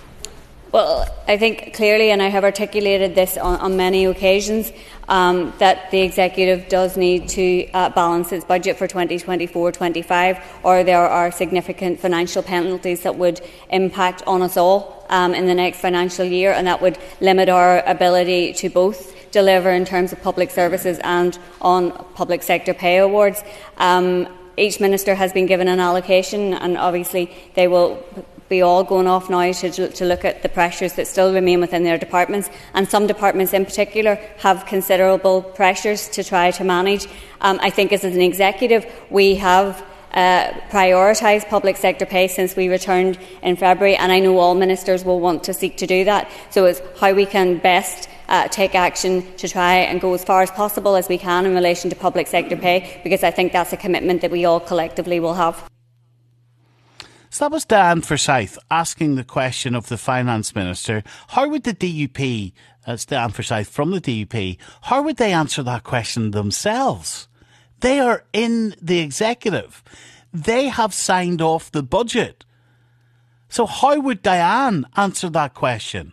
Well, I think clearly, and I have articulated this on, on many occasions, um, that the Executive does need to uh, balance its budget for twenty twenty-four twenty-five, or there are significant financial penalties that would impact on us all um, in the next financial year, and that would limit our ability to both deliver in terms of public services and on public sector pay awards. Um, each minister has been given an allocation, and obviously they will be all going off now to, to look at the pressures that still remain within their departments, and some departments in particular have considerable pressures to try to manage. Um, I think as an executive we have uh, prioritised public sector pay since we returned in February, and I know all ministers will want to seek to do that. So it's how we can best Uh, take action to try and go as far as possible as we can in relation to public sector pay, because I think that's a commitment that we all collectively will have. So that was Dan Forsyth asking the question of the Finance Minister. How would the D U P, that's Dan Forsyth from the D U P, how would they answer that question themselves? They are in the Executive. They have signed off the budget. So how would Diane answer that question?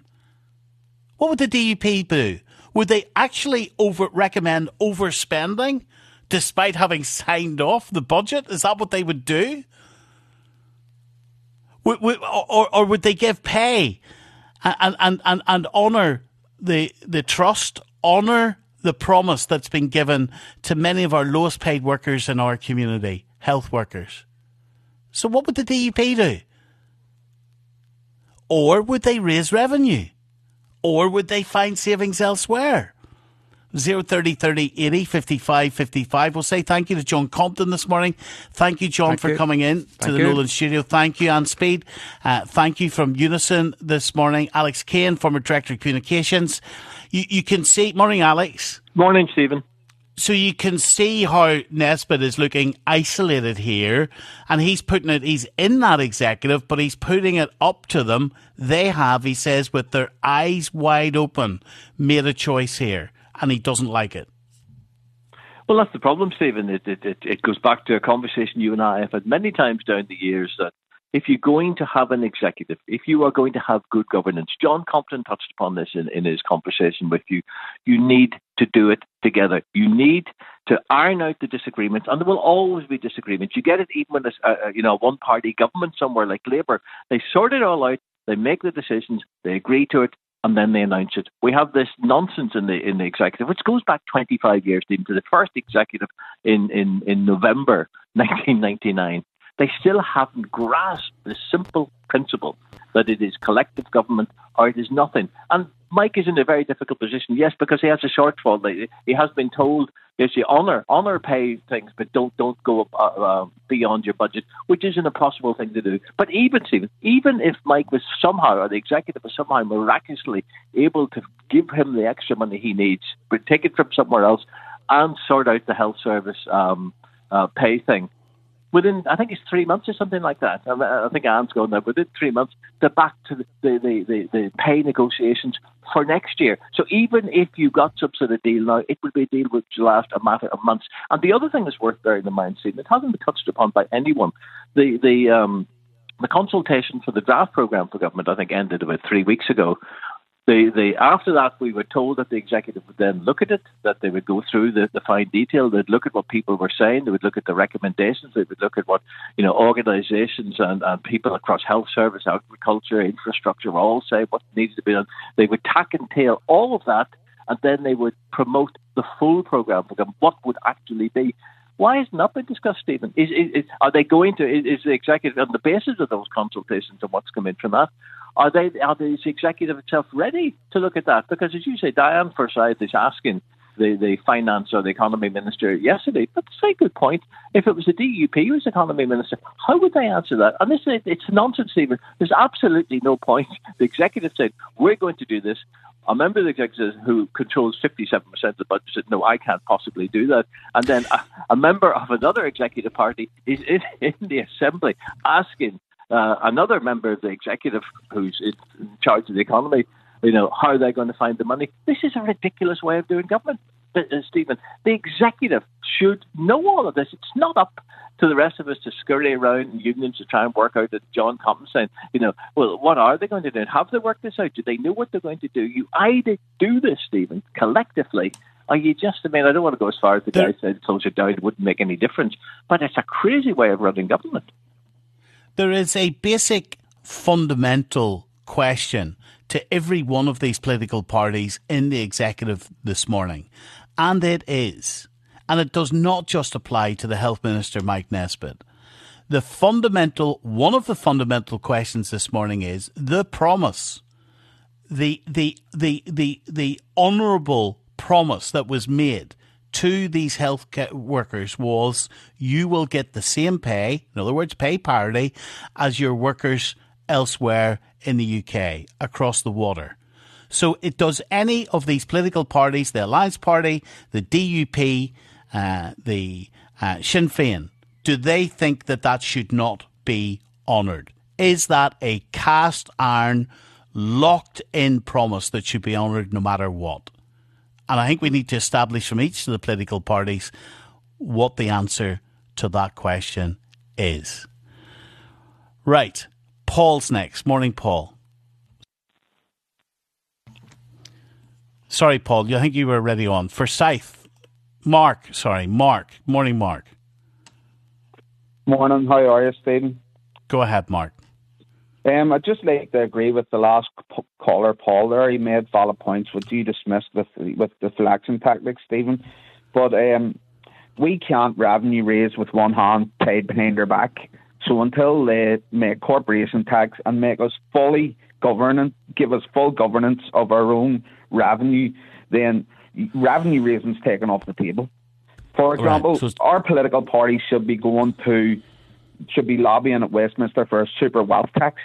What would the D U P do? Would they actually over recommend overspending despite having signed off the budget? Is that what they would do? Would, would, or, or would they give pay and, and, and, and honour the, the trust, honour the promise that's been given to many of our lowest paid workers in our community, health workers? So what would the D U P do? Or would they raise revenue? Or would they find savings elsewhere? zero thirty thirty eighty fifty-five fifty-five. We'll say thank you to John Compton this morning. Thank you, John, thank for you. coming in to thank the you. Nolan studio. Thank you, Anne Speed. Uh, thank you from Unison this morning. Alex Kane, former Director of Communications. You, you can see... Morning, Alex. Morning, Stephen. So you can see how Nesbitt is looking isolated here, and he's putting it, he's in that executive, but he's putting it up to them. They have, he says, with their eyes wide open, made a choice here, and he doesn't like it. Well, that's the problem, Stephen. It, it, it, it goes back to a conversation you and I have had many times down the years that if you're going to have an executive, if you are going to have good governance, John Compton touched upon this in, in his conversation with you, you need to do it together. You need to iron out the disagreements, and there will always be disagreements. You get it even when there's a, you know, a one-party government somewhere like Labour. They sort it all out, they make the decisions, they agree to it, and then they announce it. We have this nonsense in the in the executive, which goes back twenty-five years, even to the first executive in, in, in November nineteen ninety-nine. They still haven't grasped the simple principle that it is collective government or it is nothing. And Mike is in a very difficult position, yes, because he has a shortfall. He has been told, yes, you honour, honour pay things, but don't don't go up, uh, uh, beyond your budget, which is an impossible thing to do. But even, Stephen, even if Mike was somehow, or the executive was somehow miraculously able to give him the extra money he needs, but take it from somewhere else and sort out the health service um, uh, pay thing, within, I think it's three months or something like that. I think Anne's going there. Within three months, they're back to the, the, the, the pay negotiations for next year. So even if you got some sort of deal now, it would be a deal which will last a matter of months. And the other thing that's worth bearing in mind, Stephen, it hasn't been touched upon by anyone. The the um, the consultation for the draft programme for government, I think, ended about three weeks ago. The, the, after that, we were told that the executive would then look at it, that they would go through the, the fine detail, they'd look at what people were saying, they would look at the recommendations, they would look at what, you know, organisations and, and people across health service, agriculture, infrastructure were all saying what needs to be done. They would tack and tail all of that, and then they would promote the full programme for them, what would actually be. Why has not been discussed, Stephen? Is, is, is, are they going to, is, is the executive, on the basis of those consultations and what's come in from that, Are they? Are the executive itself ready to look at that? Because, as you say, Diane Forsyth is asking the, the finance or the economy minister yesterday. That's a very good point. If it was the D U P who was economy minister, how would they answer that? And this is, it's nonsense, Stephen. There's absolutely no point. The executive said, we're going to do this. A member of the executive who controls fifty-seven percent of the budget said, no, I can't possibly do that. And then a, a member of another executive party is in, in the assembly asking Uh, another member of the executive who's in charge of the economy, you know, how are they going to find the money? This is a ridiculous way of doing government, uh, Stephen. The executive should know all of this. It's not up to the rest of us to scurry around in unions to try and work out that John Compton saying, you know, well, what are they going to do? Have they worked this out? Do they know what they're going to do? You either do this, Stephen, collectively, or you just, I mean, I don't want to go as far as the guy said, close it down, it wouldn't make any difference. But it's a crazy way of running government. There is a basic fundamental question to every one of these political parties in the executive this morning. And it is, and it does not just apply to the Health Minister, Mike Nesbitt. The fundamental, one of the fundamental questions this morning is the promise, the, the, the, the, the honourable promise that was made to these health workers was you will get the same pay, in other words, pay parity, as your workers elsewhere in the U K, across the water. So it does any of these political parties, the Alliance Party, the D U P, uh, the uh, Sinn Féin, do they think that that should not be honoured? Is that a cast iron, locked in promise that should be honoured no matter what? And I think we need to establish from each of the political parties what the answer to that question is. Right. Paul's next. Morning, Paul. Sorry, Paul. I think you were already on. Forsyth. Mark, sorry, Mark. Morning, Mark. Morning, how are you, Stephen? Go ahead, Mark. Um, I'd just like to agree with the last p- caller, Paul, there. He made valid points, which you dismissed with, with deflection tactics, Stephen. But um, we can't revenue raise with one hand tied behind our back. So until they make corporation tax and make us fully governance, give us full governance of our own revenue, then revenue raising's taken off the table. For example, right. so our political parties should be going to, should be lobbying at Westminster for a super wealth tax.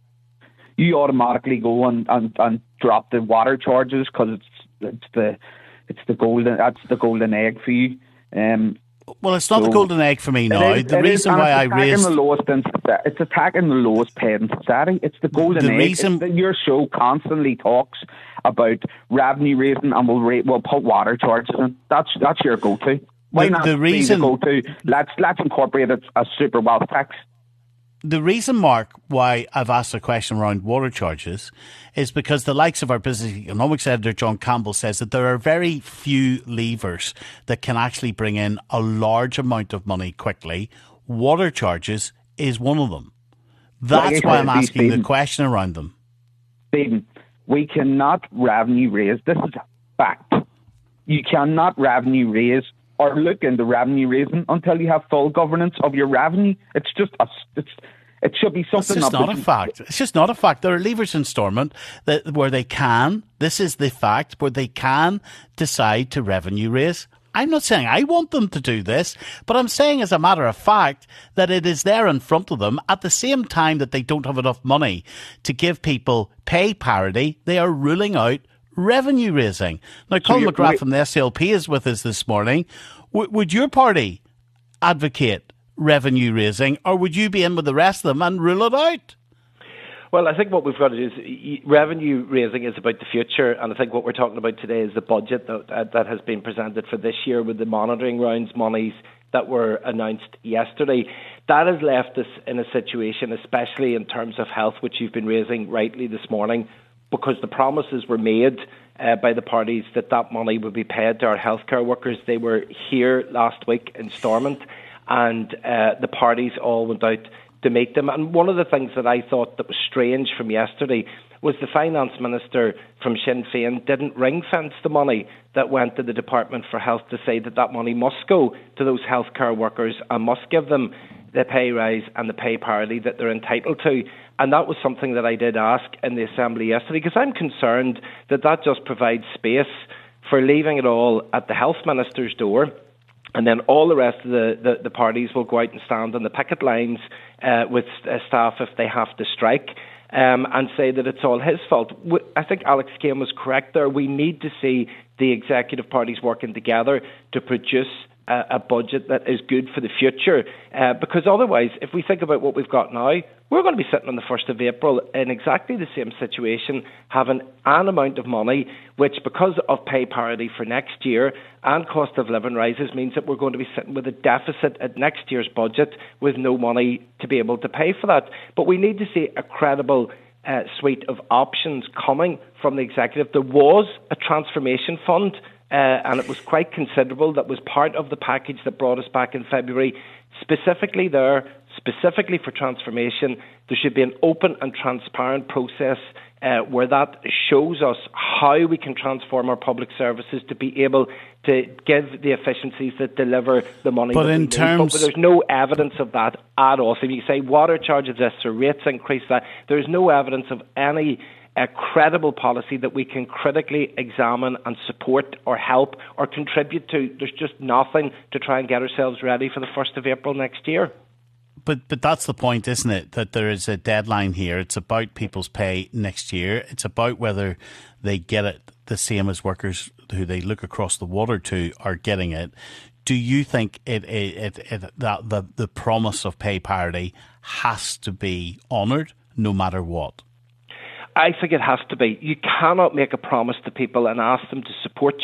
You automatically go and, and, and drop the water charges because it's it's the it's the golden that's the golden egg for you. Um, well, it's not so the golden egg for me now. Is, the reason is, why I raised the lowest in, it's attacking the lowest paid in society. It's the golden the egg. Reason, the, your show constantly talks about revenue raising and we'll rate, we'll put water charges in. That's that's your go-to. Why the, not the reason go to let's let's incorporate a, a super wealth tax. The reason, Mark, why I've asked a question around water charges is because the likes of our business economics editor, John Campbell, says that there are very few levers that can actually bring in a large amount of money quickly. Water charges is one of them. That's why I'm asking Stephen, the question around them. Stephen, we cannot revenue raise. This is a fact. You cannot revenue raise or look into revenue raising until you have full governance of your revenue. It's just a, it's it should be something. It's just not a fact. It's just not a fact. There are levers in Stormont that where they can. This is the fact where they can decide to revenue raise. I'm not saying I want them to do this, but I'm saying as a matter of fact that it is there in front of them. At the same time that they don't have enough money to give people pay parity, they are ruling out revenue raising. Now, Colin so McGrath from the S L P is with us this morning. W- would your party advocate revenue raising, or would you be in with the rest of them and rule it out? Well, I think what we've got to do is revenue raising is about the future, and I think what we're talking about today is the budget that, uh, that has been presented for this year with the monitoring rounds monies that were announced yesterday. That has left us in a situation, especially in terms of health, which you've been raising rightly this morning, because the promises were made uh, by the parties that that money would be paid to our healthcare workers. They were here last week in Stormont, and uh, the parties all went out to make them. And one of the things that I thought that was strange from yesterday was the finance minister from Sinn Féin didn't ring-fence the money that went to the Department for Health to say that that money must go to those healthcare workers and must give them the pay rise and the pay parity that they're entitled to. And that was something that I did ask in the Assembly yesterday, because I'm concerned that that just provides space for leaving it all at the Health Minister's door, and then all the rest of the, the, the parties will go out and stand on the picket lines uh, with uh, staff if they have to strike, um, and say that it's all his fault. I think Alex Kane was correct there. We need to see the executive parties working together to produce a, a budget that is good for the future, uh, because otherwise, if we think about what we've got now, we're going to be sitting on the first of April in exactly the same situation, having an amount of money which, because of pay parity for next year and cost of living rises, means that we're going to be sitting with a deficit at next year's budget with no money to be able to pay for that. But we need to see a credible uh, suite of options coming from the executive. There was a transformation fund, uh, and it was quite considerable, that was part of the package that brought us back in February. Specifically there, specifically for transformation, there should be an open and transparent process uh, where that shows us how we can transform our public services to be able to give the efficiencies that deliver the money but that in we terms need. But there's no evidence of that at all. So if you say water charges this or rates increase that, there's no evidence of any a credible policy that we can critically examine and support or help or contribute to. There's just nothing to try and get ourselves ready for the first of April next year. But but that's the point, isn't it? That there is a deadline here. It's about people's pay next year. It's about whether they get it the same as workers who they look across the water to are getting it. Do you think it, it, it, it that the, the promise of pay parity has to be honoured no matter what? I think it has to be. You cannot make a promise to people and ask them to support you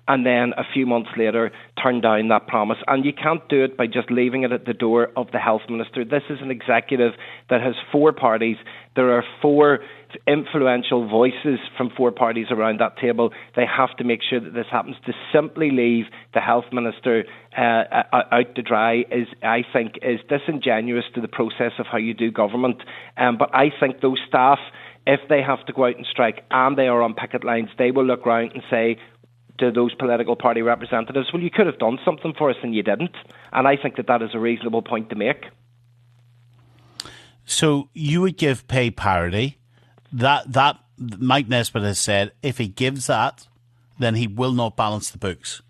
and then a few months later turn down that promise. And you can't do it by just leaving it at the door of the Health Minister. This is an executive that has four parties. There are four influential voices from four parties around that table. They have to make sure that this happens. To simply leave the Health Minister uh, out to dry is, I think, is disingenuous to the process of how you do government. Um, but I think those staff, if they have to go out and strike and they are on picket lines, they will look round and say to those political party representatives, well, you could have done something for us and you didn't. And I think that that is a reasonable point to make. So you would give pay parity. That that Mike Nesbitt has said, if he gives that, then he will not balance the books.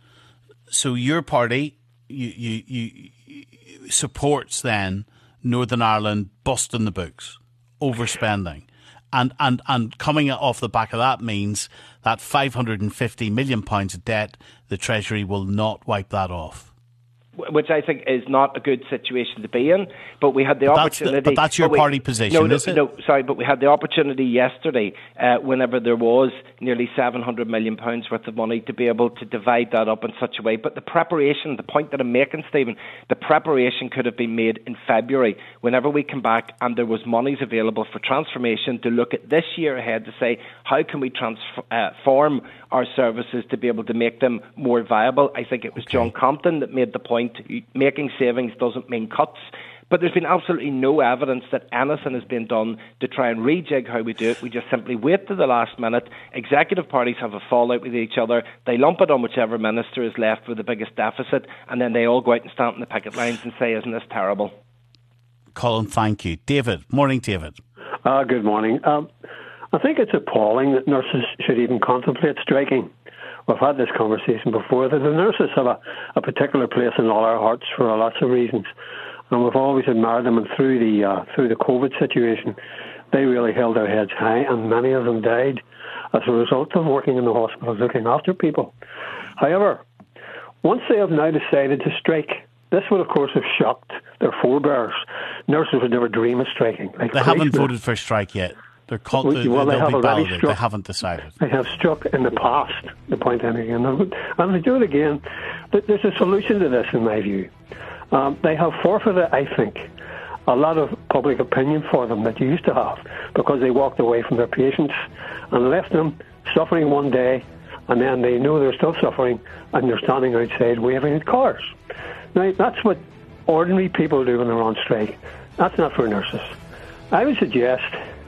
So your party you, you, you, you supports then Northern Ireland busting the books, overspending. And, and and coming off the back of that means that five hundred fifty million pounds of debt, the Treasury will not wipe that off. Which I think is not a good situation to be in. But we had the but opportunity... That's the, but that's your we, party position, no, no, is it? No, sorry, but we had the opportunity yesterday, uh, whenever there was nearly seven hundred million pounds worth of money, to be able to divide that up in such a way. But the preparation, the point that I'm making, Stephen, the preparation could have been made in February, whenever we come back and there was monies available for transformation, to look at this year ahead to say, how can we transform our services to be able to make them more viable? I think it was okay. John Compton that made the point, making savings doesn't mean cuts. But there's been absolutely no evidence that anything has been done to try and rejig how we do it. We just simply wait to the last minute. Executive parties have a fallout with each other. They lump it on whichever minister is left with the biggest deficit, and then they all go out and stand in the picket lines and say, isn't this terrible? Colin, thank you. David. Morning, David. Uh, good morning. Um, I think it's appalling that nurses should even contemplate striking. We've had this conversation before, that the nurses have a, a particular place in all our hearts for lots of reasons. And we've always admired them, and through the uh, through the COVID situation, they really held their heads high, and many of them died as a result of working in the hospitals looking after people. However, once they have now decided to strike, this would of course have shocked their forebears. Nurses would never dream of striking. Like they haven't voted for a strike yet. They're called, well, well, they, have already struck, they haven't decided. They have struck in the past, the point I'm making. And if they do it again, there's a solution to this in my view. Um, they have forfeited, I think, a lot of public opinion for them that you used to have, because they walked away from their patients and left them suffering one day, and then they know they're still suffering, and they're standing outside waving at cars. Now, that's what ordinary people do when they're on strike. That's not for nurses. I would suggest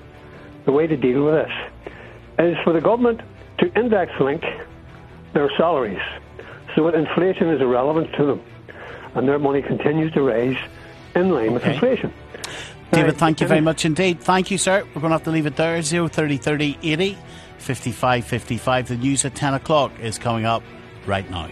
the way to deal with this is for the government to index link their salaries so that inflation is irrelevant to them and their money continues to rise in line okay. with inflation. David, thank you very much indeed. Thank you, sir. We're going to have to leave it there. zero thirty thirty eighty fifty-five fifty-five. The news at ten o'clock is coming up right now.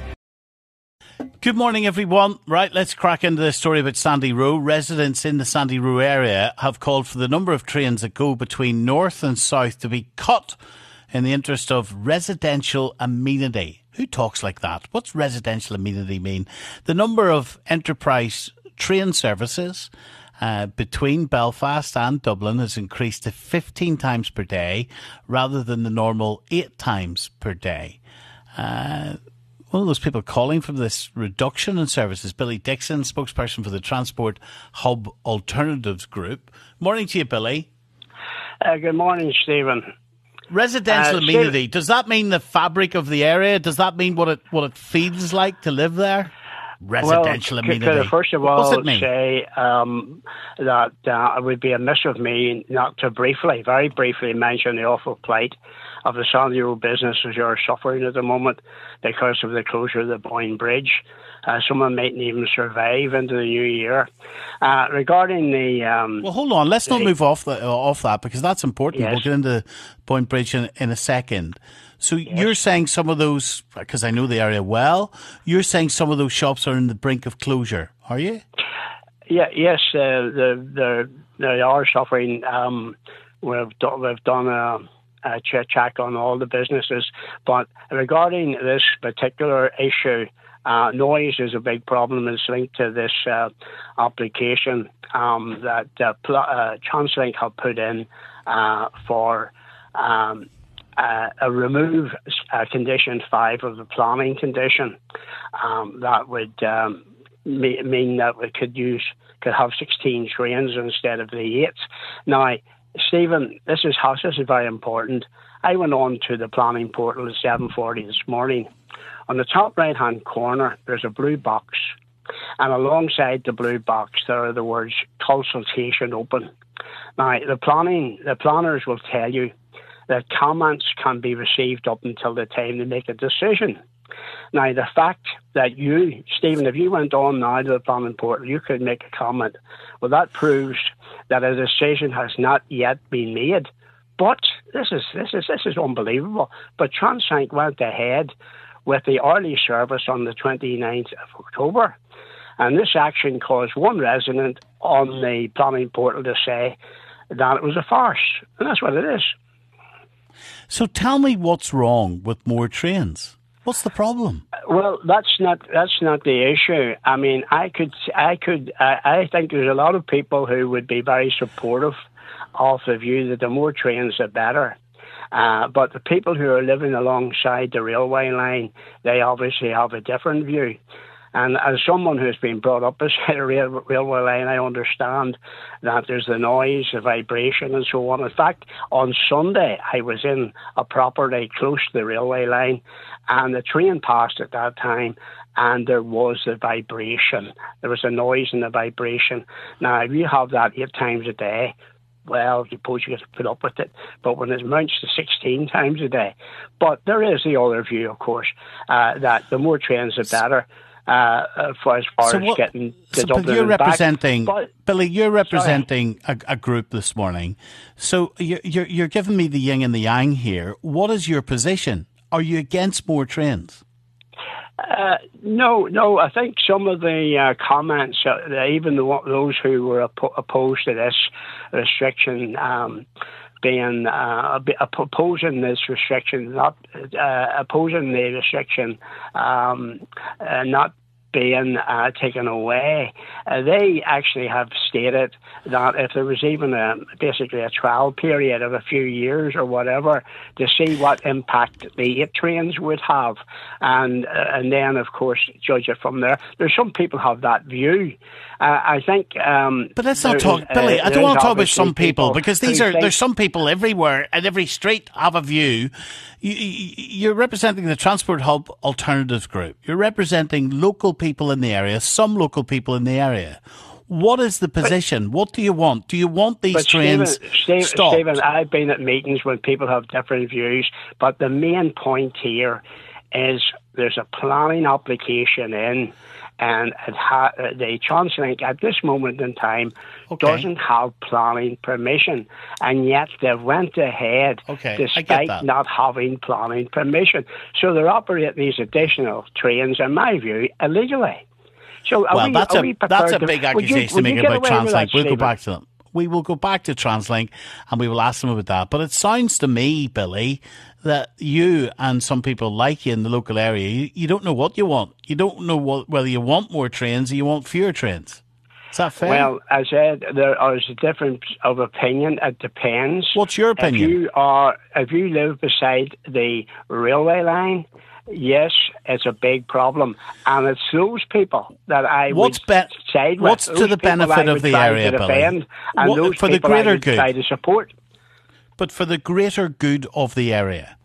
Good morning, everyone. Right, let's crack into this story about Sandy Row. Residents in the Sandy Row area have called for the number of trains that go between north and south to be cut in the interest of residential amenity. Who talks like that? What's residential amenity mean? The number of enterprise train services uh, between Belfast and Dublin has increased to fifteen times per day rather than the normal eight times per day. Uh, one of those people calling for this reduction in services, Billy Dixon, spokesperson for the Transport Hub Alternatives Group. Morning to you, Billy. Uh, good morning, Stephen. Residential uh, amenity, does that mean the fabric of the area? Does that mean what it what it feels like to live there? Residential well, amenity. Could I first of all What's it mean? say um, that uh, it would be amiss of me not to briefly, very briefly mention the awful plight of the Sandy Row businesses who are suffering at the moment because of the closure of the Boyne Bridge. Uh, some of them mightn't even survive into the new year. Uh, regarding the... Um, well, hold on. Let's the, not move off, the, uh, off that, because that's important. Yes. We'll get into Boyne Bridge in, in a second. So yes. You're saying some of those, because I know the area well, you're saying some of those shops are on the brink of closure, are you? Yeah. Yes, uh, the, the, they are suffering. Um, we've, do, we've done a... Uh, check on all the businesses. But regarding this particular issue, uh, noise is a big problem. It's linked to this uh, application um, that uh, pl- uh, TransLink have put in uh, for um, uh, uh, remove uh, condition five of the planning condition. Um, that would um, me- mean that we could use could have sixteen trains instead of the eight. Now, Stephen, this is how this is very important. I went on to the planning portal at seven forty this morning. On the top right-hand corner, there's a blue box, and alongside the blue box, there are the words "consultation open." Now, the planning, the planners will tell you that comments can be received up until the time they make a decision. Now, the fact that you, Stephen, if you went on now to the planning portal, you could make a comment. Well, that proves that a decision has not yet been made. But this is this is this is unbelievable. But Translink went ahead with the early service on the twenty-ninth of October, and this action caused one resident on the planning portal to say that it was a farce, and that's what it is. So tell me what's wrong with more trains. What's the problem? Well, that's not that's not the issue. I mean, I could I could I, I think there's a lot of people who would be very supportive of the view that the more trains the better. Uh, but the people who are living alongside the railway line, they obviously have a different view. And as someone who's been brought up beside a rail, railway line, I understand that there's the noise, the vibration, and so on. In fact, on Sunday, I was in a property close to the railway line, and the train passed at that time, and there was the vibration. There was a noise and the vibration. Now, if you have that eight times a day, well, you suppose you get to put up with it. But when it mounts to sixteen times a day. But there is the other view, of course, uh, that the more trains, the better. Uh, for as far so as what, getting the so Dublin you're and representing back. But, Billy. You're representing a, a group this morning. So you're, you're you're giving me the yin and the yang here. What is your position? Are you against more trains? Uh, no, no. I think some of the uh, comments, uh, even the, those who were oppo- opposed to this restriction. Um, being uh, opposing this restriction, not uh, opposing the restriction, um, uh, not being uh, taken away. Uh, they actually have stated that if there was even a, basically a trial period of a few years or whatever to see what impact the eight trains would have, and uh, and then of course judge it from there. There's some people have that view. Uh, I think, um, but let's not talk, Billy. Uh, I don't want to talk about some people, people because these are think, there's some people everywhere and every street have a view. You, you, you're representing the Transport Hub Alternatives Group. You're representing local people in the area, some local people in the area. What is the position? But, what do you want? Do you want these trains Stephen, Stephen, stopped? Stephen, I've been at meetings when people have different views, but the main point here is there's a planning application in, and it ha- the Translink at this moment in time okay. doesn't have planning permission, and yet they went ahead okay. despite not having planning permission. So they're operating these additional trains, in my view, illegally. So are well, we, that's are a we that's a to, big accusation you, to make about Translink. We'll go back to them. We will go back to Translink and we will ask them about that. But it sounds to me, Billy, that you and some people like you in the local area, you, you don't know what you want. You don't know what, whether you want more trains or you want fewer trains. Is that fair? Well, as I said, there is a difference of opinion. It depends. What's your opinion? If you are, if you live beside the railway line, yes, it's a big problem, and it's those people that I what's would be- side with. What's those to the benefit of the area, Billy? Billy? And what, those for the people greater I would good, try to support. But for the greater good of the area,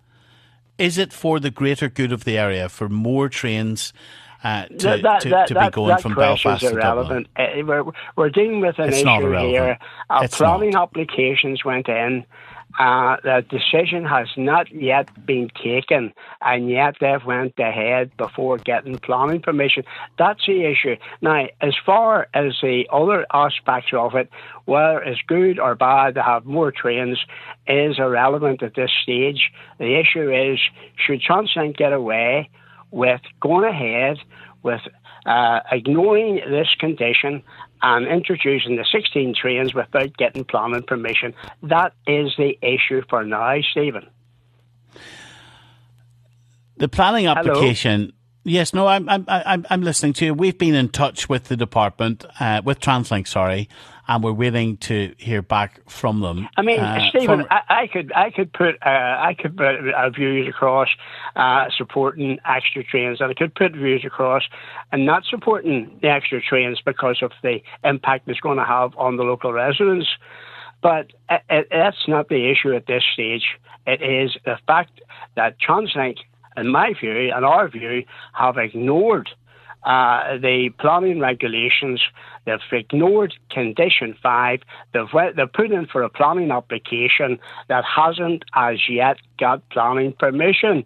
is it for the greater good of the area for more trains uh, to, that, that, to, that, to be that, going that from Belfast to irrelevant. Dublin? Uh, we're, we're dealing with an it's issue here. Our it's planning not. applications went in. Uh, the decision has not yet been taken, and yet they've went ahead before getting planning permission. That's the issue. Now, as far as the other aspects of it, whether it's good or bad to have more trains is irrelevant at this stage. The issue is, should Translink get away with going ahead with uh, ignoring this condition and introducing the sixteen trains without getting planning permission? That is the issue for now, Stephen. The planning application, Hello? Yes, no, I'm I'm I'm I'm listening to you. We've been in touch with the department, uh, with TransLink, sorry, and we're waiting to hear back from them. I mean, uh, Stephen, from... I, I could I could put uh, I could put uh, views across uh, supporting extra trains, and I could put views across and not supporting the extra trains because of the impact it's going to have on the local residents. But it, it, that's not the issue at this stage. It is the fact that TransLink, in my view and our view, have ignored uh, the planning regulations. They've ignored Condition five. They've, they've put in for a planning application that hasn't as yet got planning permission.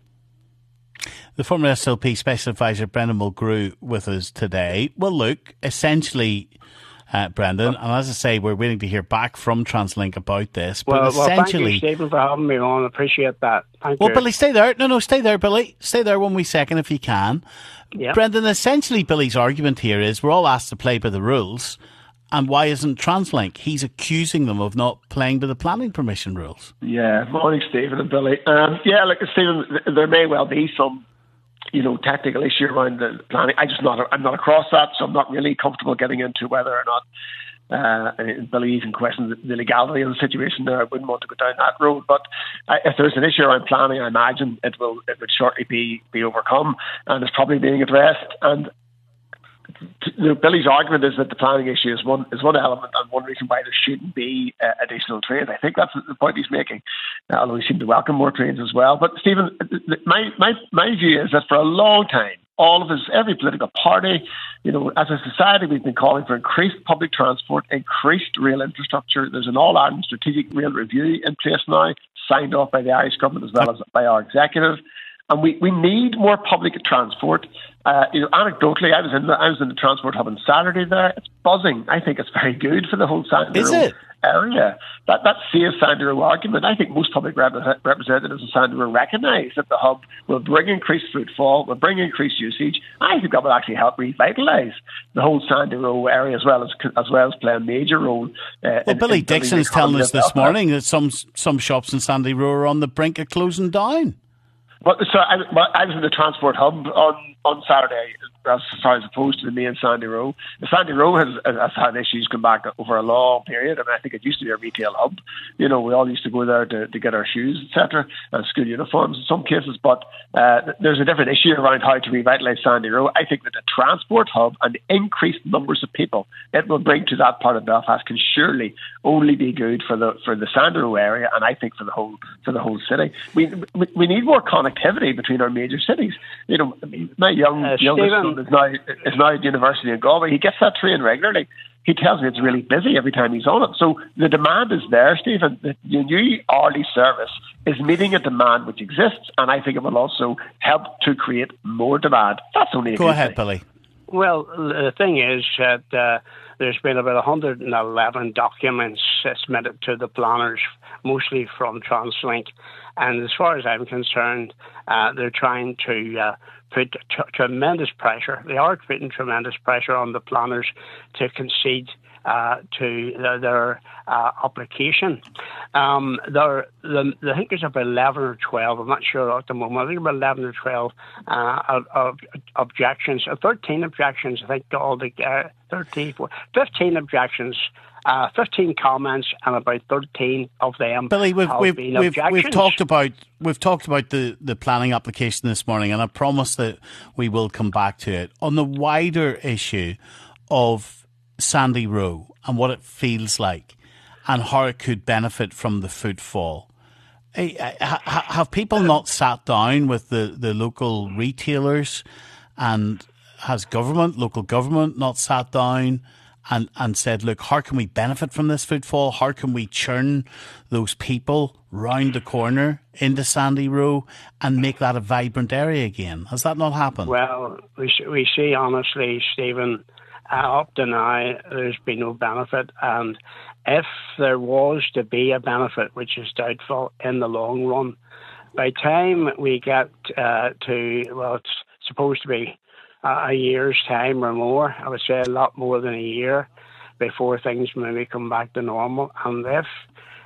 The former S L P Special Advisor Brendan Mulgrew with us today. Well, look, essentially... Uh, Brendan, and as I say, we're waiting to hear back from TransLink about this. But well, essentially, well, thank you, Stephen, for having me on. I appreciate that. Thank well, you. Well, Billy, stay there. No, no, stay there, Billy. Stay there one wee second if you can. Yep. Brendan, essentially, Billy's argument here is we're all asked to play by the rules, and why isn't TransLink? He's accusing them of not playing by the planning permission rules. Yeah, morning, Stephen and Billy. Um, yeah, look, Stephen, there may well be some, you know, technical issue around the planning. I just not, I'm not across that, so I'm not really comfortable getting into whether or not. Uh, and Billy even questioned the legality of the situation there. I wouldn't want to go down that road. But I, if there's an issue around planning, I imagine it will it would shortly be be overcome, and it's probably being addressed. And you know, Billy's argument is that the planning issue is one is one element and one reason why there shouldn't be uh, additional trains. I think that's the point he's making, uh, although he seemed to welcome more trains as well. But Stephen, my my my view is that for a long time, all of us, every political party, you know, as a society, we've been calling for increased public transport, increased rail infrastructure. There's an all-Ireland strategic rail review in place now, signed off by the Irish government as well as by our executive. And we, we need more public transport. Uh, you know, anecdotally, I was in the I was in the transport hub on Saturday there. It's buzzing. I think it's very good for the whole Sandy Is Road it? area. That that safe Sandy Road argument. I think most public rep- representatives of Sandy Road recognise that the hub will bring increased footfall, will bring increased usage. I think that will actually help revitalise the whole Sandy Road area as well as as well as play a major role. Uh, well, in, Billy in Dixon's telling us this morning that some some shops in Sandy Road are on the brink of closing down. Well, so I, well, I was in the transport hub on, on Saturday, as far as opposed to the main Sandy Row. The Sandy Row has, has had issues come back over a long period. I mean, I think it used to be a retail hub. You know, we all used to go there to, to get our shoes, et cetera, and school uniforms in some cases. But uh, there's a different issue around how to revitalise Sandy Row. I think that the transport hub and the increased numbers of people it will bring to that part of Belfast can surely only be good for the for the Sandy Row area, and I think for the whole for the whole city. We we, we need more connectivity between our major cities. You know, my young uh, youngest son is now is now at university in Galway. He gets that train regularly. He tells me it's really busy every time he's on it. So the demand is there, Stephen. The new hourly service is meeting a demand which exists, and I think it will also help to create more demand. That's only a Go good ahead, thing. Billy. Well, the thing is that uh, there's been about one hundred eleven documents submitted to the planners, mostly from TransLink. And as far as I'm concerned, uh, they're trying to uh, put t- tremendous pressure. They are putting tremendous pressure on the planners to concede uh, to the, their uh, application. Um, there, the, I think there's about eleven or twelve, I'm not sure at the moment, I think about eleven or twelve uh, of, of objections, uh, thirteen objections, I think all the uh, thirteen, fifteen objections. Uh, fifteen comments, and about thirteen of them Billy, we've have we've been we've, objections. we've talked about we've talked about the, the planning application this morning, and I promise that we will come back to it on the wider issue of Sandy Row and what it feels like, and how it could benefit from the footfall. Have people not sat down with the, the local retailers, and has government, local government, not sat down and, and said, look, how can we benefit from this footfall? How can we churn those people round the corner into Sandy Row and make that a vibrant area again? Has that not happened? Well, we, we see, honestly, Stephen, uh, up to now, there's been no benefit. And if there was to be a benefit, which is doubtful in the long run, by the time we get uh, to, well, it's supposed to be a year's time or more, I would say a lot more than a year, before things maybe come back to normal. And if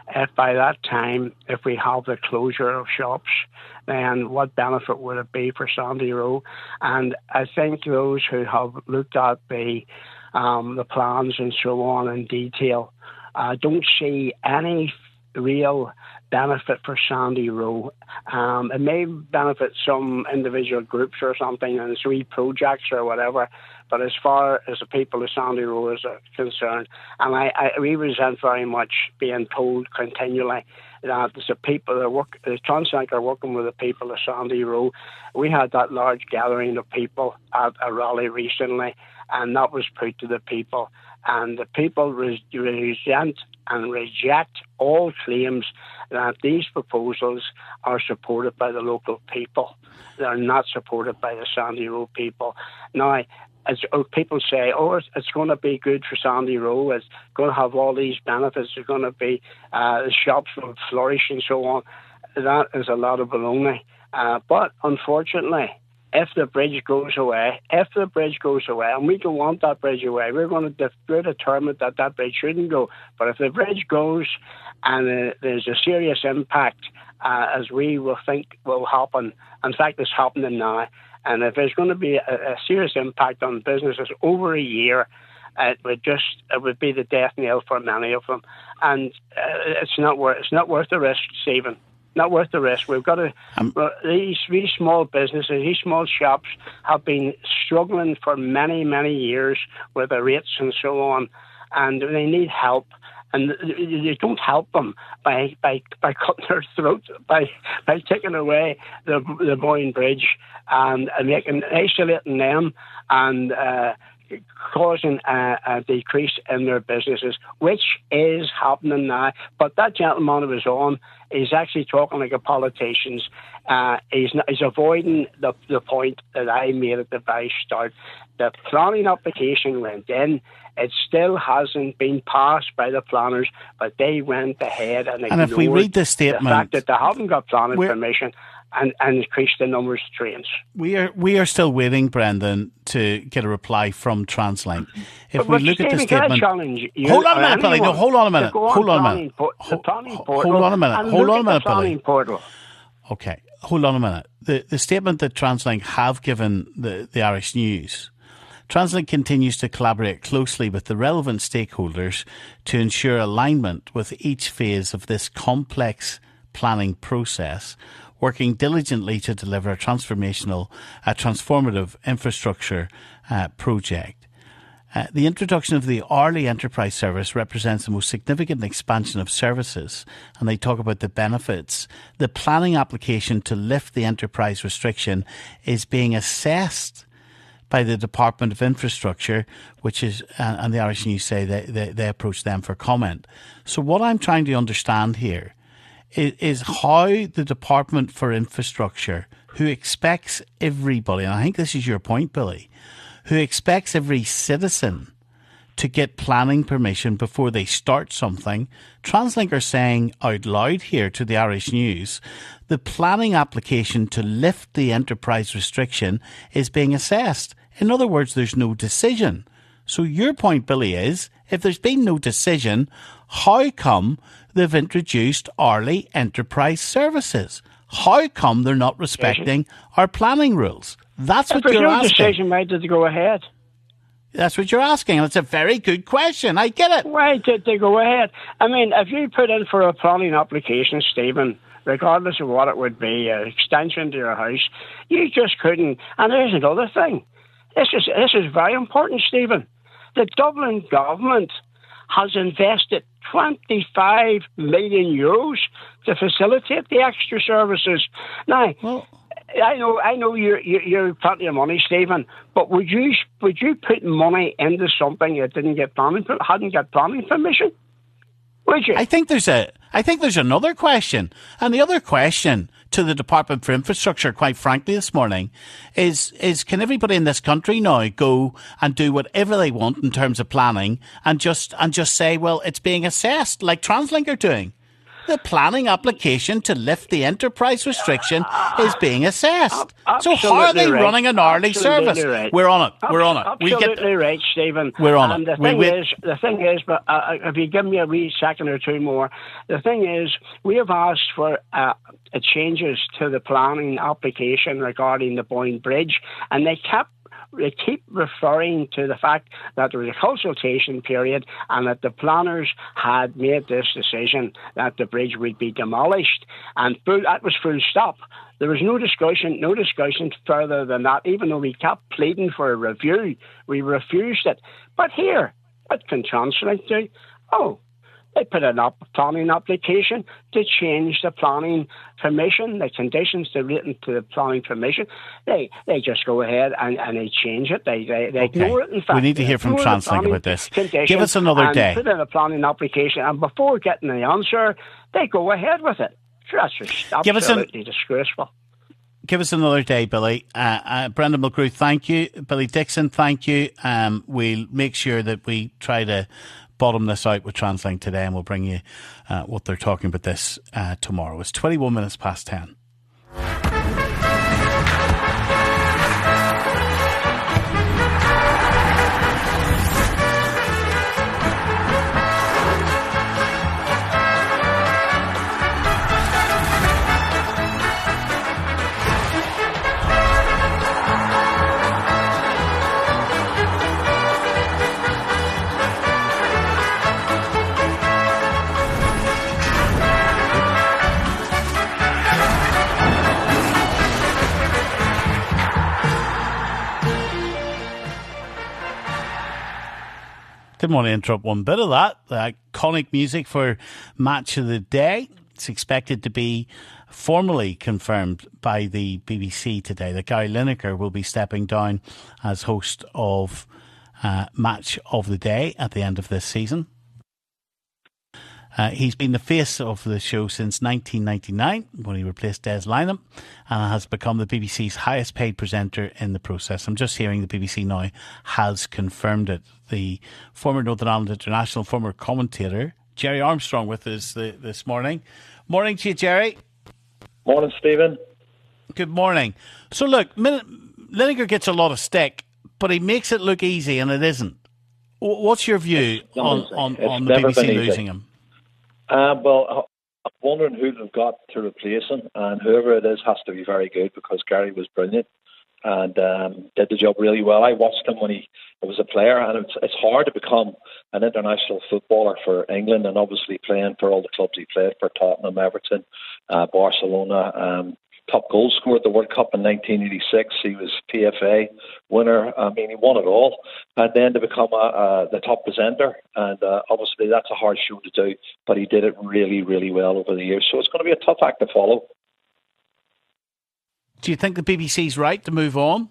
if by that time, if we have the closure of shops, then what benefit would it be for Sandy Row? And I think those who have looked at the um, the plans and so on in detail uh, don't see any real benefit for Sandy Row. Um, it may benefit some individual groups or something and three projects or whatever, but as far as the people of Sandy Row is concerned, and I, I we resent very much being told continually that the people that work, the Translink are working with the people of Sandy Row. We had that large gathering of people at a rally recently, and that was put to the people. And the people res- resent and reject all claims that these proposals are supported by the local people. They're not supported by the Sandy Row people. Now, as people say, oh, it's, it's going to be good for Sandy Row, it's going to have all these benefits, it's going to be, uh, the shops will flourish and so on. That is a lot of baloney. Uh, but unfortunately, if the bridge goes away, if the bridge goes away, and we don't want that bridge away, we're going to we're determined that that bridge shouldn't go. But if the bridge goes and uh, there's a serious impact, uh, as we will think will happen, in fact, it's happening now, and if there's going to be a, a serious impact on businesses over a year, it would just it would be the death knell for many of them, and uh, it's not worth it's not worth the risk, Stephen. Not worth the risk. We've got to. Um, these these small businesses, these small shops, have been struggling for many many years with the rates and so on, and they need help. And you don't help them by by, by cutting their throats, by by taking away the the Boyne Bridge and, and making isolating them and uh, causing a, a decrease in their businesses, which is happening now. But that gentleman who was on is actually talking like a politician. Uh, he's, not, he's avoiding the, the point that I made at the very start. The planning application went in. It still hasn't been passed by the planners, but they went ahead and ignored and if we read the statement, the fact that they haven't got planning permission and, and increased the numbers of trains. We are we are still waiting, Brendan, to get a reply from Translink. If but, we but look Stephen, at the statement, hold on a minute, Billy. No, hold on a minute. Hold on a minute. Po- hold, hold on a minute. Hold on a minute, Billy. Portal. Okay, hold on a minute. The the statement that Translink have given the, the Irish News. Translink continues to collaborate closely with the relevant stakeholders to ensure alignment with each phase of this complex planning process, working diligently to deliver a transformational, a transformative infrastructure uh, project. Uh, the introduction of the hourly enterprise service represents the most significant expansion of services, and they talk about the benefits. The planning application to lift the enterprise restriction is being assessed by the Department of Infrastructure, which is, uh, and the Irish News say they, they, they approach them for comment. So what I'm trying to understand here is, is how the Department for Infrastructure, who expects everybody, and I think this is your point, Billy, who expects every citizen to get planning permission before they start something. Translink are saying out loud here to the Irish News, the planning application to lift the enterprise restriction is being assessed. In other words, there's no decision. So your point, Billy, is if there's been no decision, how come they've introduced hourly enterprise services? How come they're not respecting our planning rules? That's what you're asking. If there's no decision, why did they go ahead? That's what you're asking, and it's a very good question. I get it. Why did they go ahead? I mean, if you put in for a planning application, Stephen, regardless of what it would be, an extension to your house, you just couldn't. And there's another thing. This is this is very important, Stephen. The Dublin government has invested twenty-five million euros to facilitate the extra services. Now, well, I know, I know, you're you're plenty of money, Stephen. But would you would you put money into something that didn't get planning, hadn't got planning permission? Would you? I think there's a. I think there's another question, and the other question to the Department for Infrastructure, quite frankly, this morning, is is can everybody in this country now go and do whatever they want in terms of planning, and just and just say, well, it's being assessed like Translink are doing. the planning application to lift the enterprise restriction is being assessed. Absolutely so how are they right. running an hourly Absolutely service? Right. We're on it. We're on it. Absolutely we get, right, Stephen. We're on and it. The thing we, we, is, the thing is, but uh, if you give me a wee second or two more, the thing is, we have asked for uh, changes to the planning application regarding the Boyne Bridge, and they kept They keep referring to the fact that there was a consultation period and that the planners had made this decision that the bridge would be demolished. And full, that was full stop. There was no discussion, no discussion further than that, even though we kept pleading for a review. We refused it. But here, what can translate to? Oh, they put an up planning application to change the planning permission, the conditions relating to the planning permission. They they just go ahead and, and they change it. They they, they okay. ignore it. In fact, we need to hear from TransLink about this. Give us another and day. Put in a planning application, and before getting the answer, they go ahead with it. That's just absolutely Give us an- disgraceful. Give us another day, Billy. Uh, uh, Brendan Mulgrew, thank you. Billy Dixon, thank you. Um, we'll make sure that we try to bottom this out with TransLink today, and we'll bring you uh, what they're talking about this uh, tomorrow. It's twenty-one minutes past ten. Didn't want to interrupt one bit of that. The iconic music for Match of the Day. It's expected to be formally confirmed by the B B C today that Gary Lineker will be stepping down as host of uh, Match of the Day at the end of this season. Uh, he's been the face of the show since nineteen ninety-nine when he replaced Des Lynam and has become the B B C's highest paid presenter in the process. I'm just hearing the B B C now has confirmed it. The former Northern Ireland international, former commentator, Jerry Armstrong with us the, this morning. Morning to you, Jerry. Morning, Stephen. Good morning. So look, Lineker gets a lot of stick, but he makes it look easy and it isn't. What's your view on, on, on the B B C losing him? Uh, well, I'm wondering who they've got to replace him, and whoever it is has to be very good because Gary was brilliant and um, did the job really well. I watched him when he was a player, and it's, it's hard to become an international footballer for England, and obviously playing for all the clubs he played for, Tottenham, Everton, uh, Barcelona, um, top goal scorer at the World Cup in nineteen eighty-six. He was P F A winner. I mean, he won it all. And then to become a, uh, the top presenter. And uh, obviously that's a hard show to do, but he did it really, really well over the years. So it's going to be a tough act to follow. Do you think the B B C's right to move on?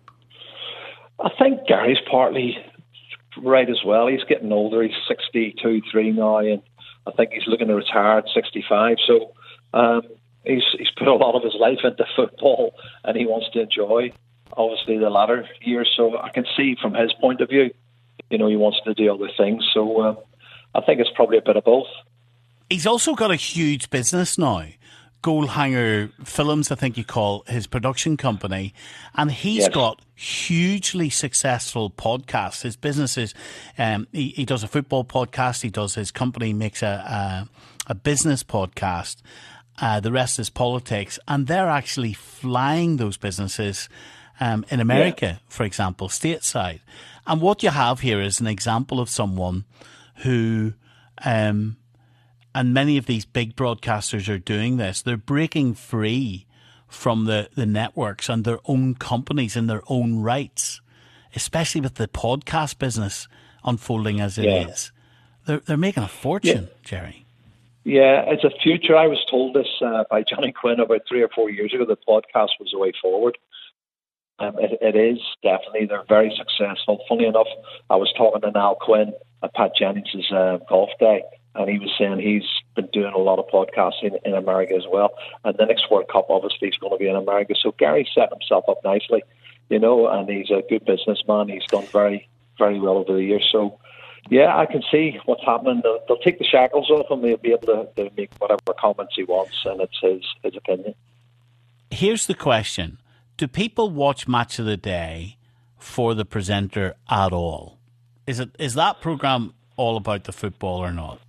I think Gary's partly right as well. He's getting older. He's sixty-two, three now, and I think he's looking to retire at sixty-five. So um, he's he's put a lot of his life into football, and he wants to enjoy, obviously, the latter years. So I can see from his point of view, you know, he wants to do other things. So um, I think it's probably a bit of both. He's also got a huge business now. Goalhanger Films, I think you call his production company, and he's yes. got hugely successful podcasts. His business is, um, he, he does a football podcast. He does his company makes a a, a business podcast. Uh, the rest is politics, and they're actually flying those businesses um, in America, yeah. for example, stateside. And what you have here is an example of someone who. Um, And many of these big broadcasters are doing this. They're breaking free from the, the networks and their own companies and their own rights, especially with the podcast business unfolding as it yeah. is. They're, they're making a fortune, yeah. Jerry. Yeah, it's a future. I was told this uh, by Johnny Quinn about three or four years ago. The podcast was the way forward. Um, it, it is, definitely. They're very successful. Funny enough, I was talking to Niall Quinn at Pat Jennings' uh, golf day, and he was saying he's been doing a lot of podcasts in, in America as well. And the next World Cup, obviously, is going to be in America. So Gary set himself up nicely, you know, and he's a good businessman. He's done very, very well over the years. So, yeah, I can see what's happening. They'll, they'll take the shackles off him. He'll be able to, to make whatever comments he wants, and it's his, his opinion. Here's the question. Do people watch Match of the Day for the presenter at all? Is it is that programme all about the football or not?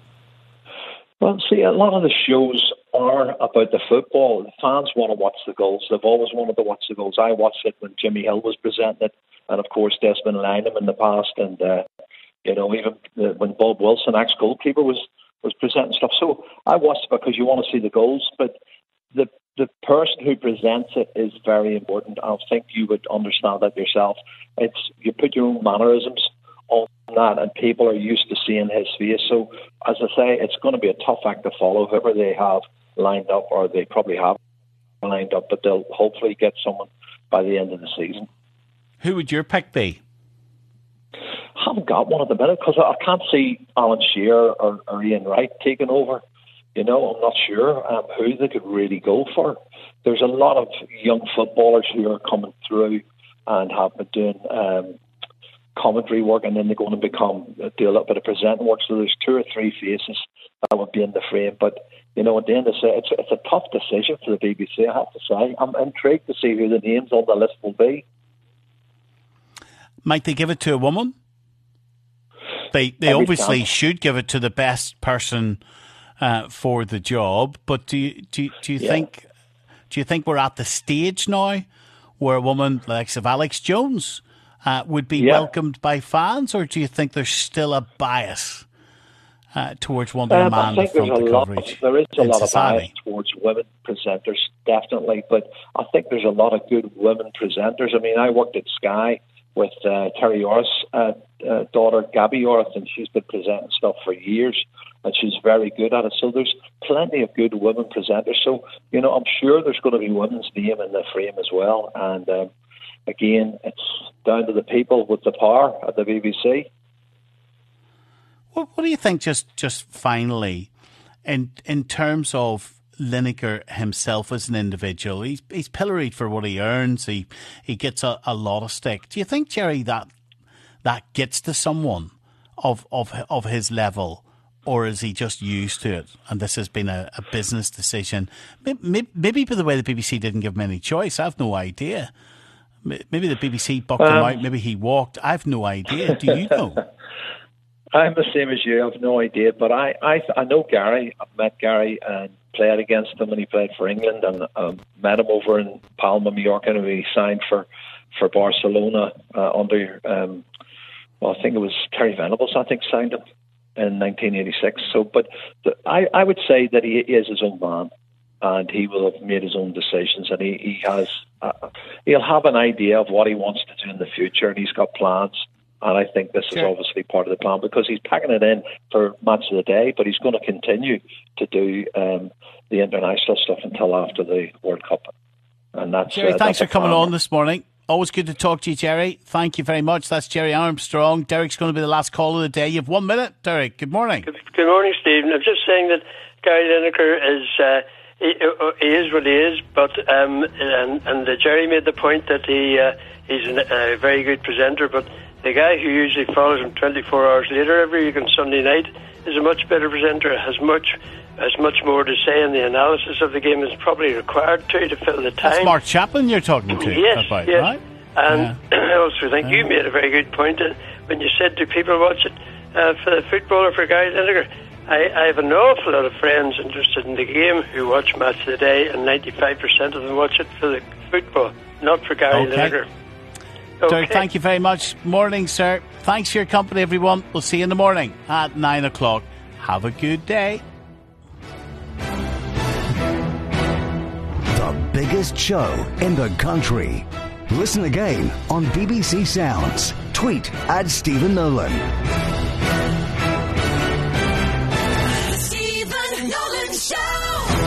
Well, see, a lot of the shows are about the football. The fans want to watch the goals. They've always wanted to watch the goals. I watched it when Jimmy Hill was presenting it, and of course Desmond Lynam in the past, and uh, you know, even when Bob Wilson, ex-goalkeeper, was was presenting stuff. So I watched it because you want to see the goals, but the the person who presents it is very important. I think you would understand that yourself. It's you put your own mannerisms on that, and people are used to seeing his face. So, as I say, it's going to be a tough act to follow, whoever they have lined up, or they probably have lined up, but they'll hopefully get someone by the end of the season. Who would your pick be? I haven't got one at the minute because I can't see Alan Shearer or, or Ian Wright taking over. You know, I'm not sure um, who they could really go for. There's a lot of young footballers who are coming through and have been doing um, commentary work, and then they're going to become do a little bit of presenting work. So there's two or three faces that would be in the frame. But you know, at the end of the day, it's it's a tough decision for the B B C. I have to say, I'm intrigued to see who the names on the list will be. Might they give it to a woman? They they Every obviously chance. should give it to the best person uh, for the job. But do you do you, do you yeah. think do you think we're at the stage now where a woman like of Alex Jones uh, would be yeah. welcomed by fans, or do you think there's still a bias uh, towards one um, man I think front there's the a lot, coverage? There is a lot society? of bias towards women presenters, definitely. But I think there's a lot of good women presenters. I mean, I worked at Sky with uh, Terry Orth's uh, uh, daughter, Gabby Orth, and she's been presenting stuff for years, and she's very good at it. So there's plenty of good women presenters. So, you know, I'm sure there's going to be women's name in the frame as well. And um, again, it's down to the people with the power at the B B C. What, what do you think, just just finally, in in terms of Lineker himself as an individual? He's he's pilloried for what he earns. He he gets a, a lot of stick. Do you think, Jerry, that that gets to someone of of of his level, or is he just used to it? And this has been a, a business decision. Maybe, maybe by the way the B B C didn't give him any choice. I have no idea. Maybe the B B C bucked um, him out. Maybe he walked. I have no idea. Do you know? I'm the same as you. I have no idea. But I I, I know Gary. I've met Gary and played against him when he played for England, and um, met him over in Palma, Mallorca, and he signed for, for Barcelona uh, under, um, well, I think it was Terry Venables, I think, signed him in nineteen eighty-six. So, but the, I, I would say that he is his own man, and he will have made his own decisions, and he, he has, uh, he'll have an idea of what he wants to do in the future, and he's got plans. And I think this sure. is obviously part of the plan, because he's packing it in for Match of the Day, but he's going to continue to do um, the international stuff until after the World Cup. And that's Jerry, uh, thanks that's for coming plan. on this morning. Always good to talk to you, Jerry. Thank you very much. That's Jerry Armstrong. Derek's going to be the last call of the day. You have one minute, Derek. Good morning. Good, good morning, Stephen. I'm just saying that Gary Lineker is uh, he, he is what he is, but um, and and uh, Jerry made the point that he uh, he's a uh, very good presenter, but the guy who usually follows him twenty-four hours later every week on Sunday night is a much better presenter, has much has much more to say in the analysis of the game, is probably required to to fill the time. That's Mark Chaplin you're talking to yes, about, yes. right? And yeah. I also think yeah. you made a very good point when you said, do people watch it uh, for the football or for Gary Lineker? I, I have an awful lot of friends interested in the game who watch Match of the Day, and ninety-five percent of them watch it for the football, not for Gary okay. Lineker. Okay. Okay. Thank you very much. Morning, sir. Thanks for your company, everyone. We'll see you in the morning at nine o'clock. Have a good day. The biggest show in the country. Listen again on B B C Sounds. Tweet at Stephen Nolan. The Stephen Nolan Show.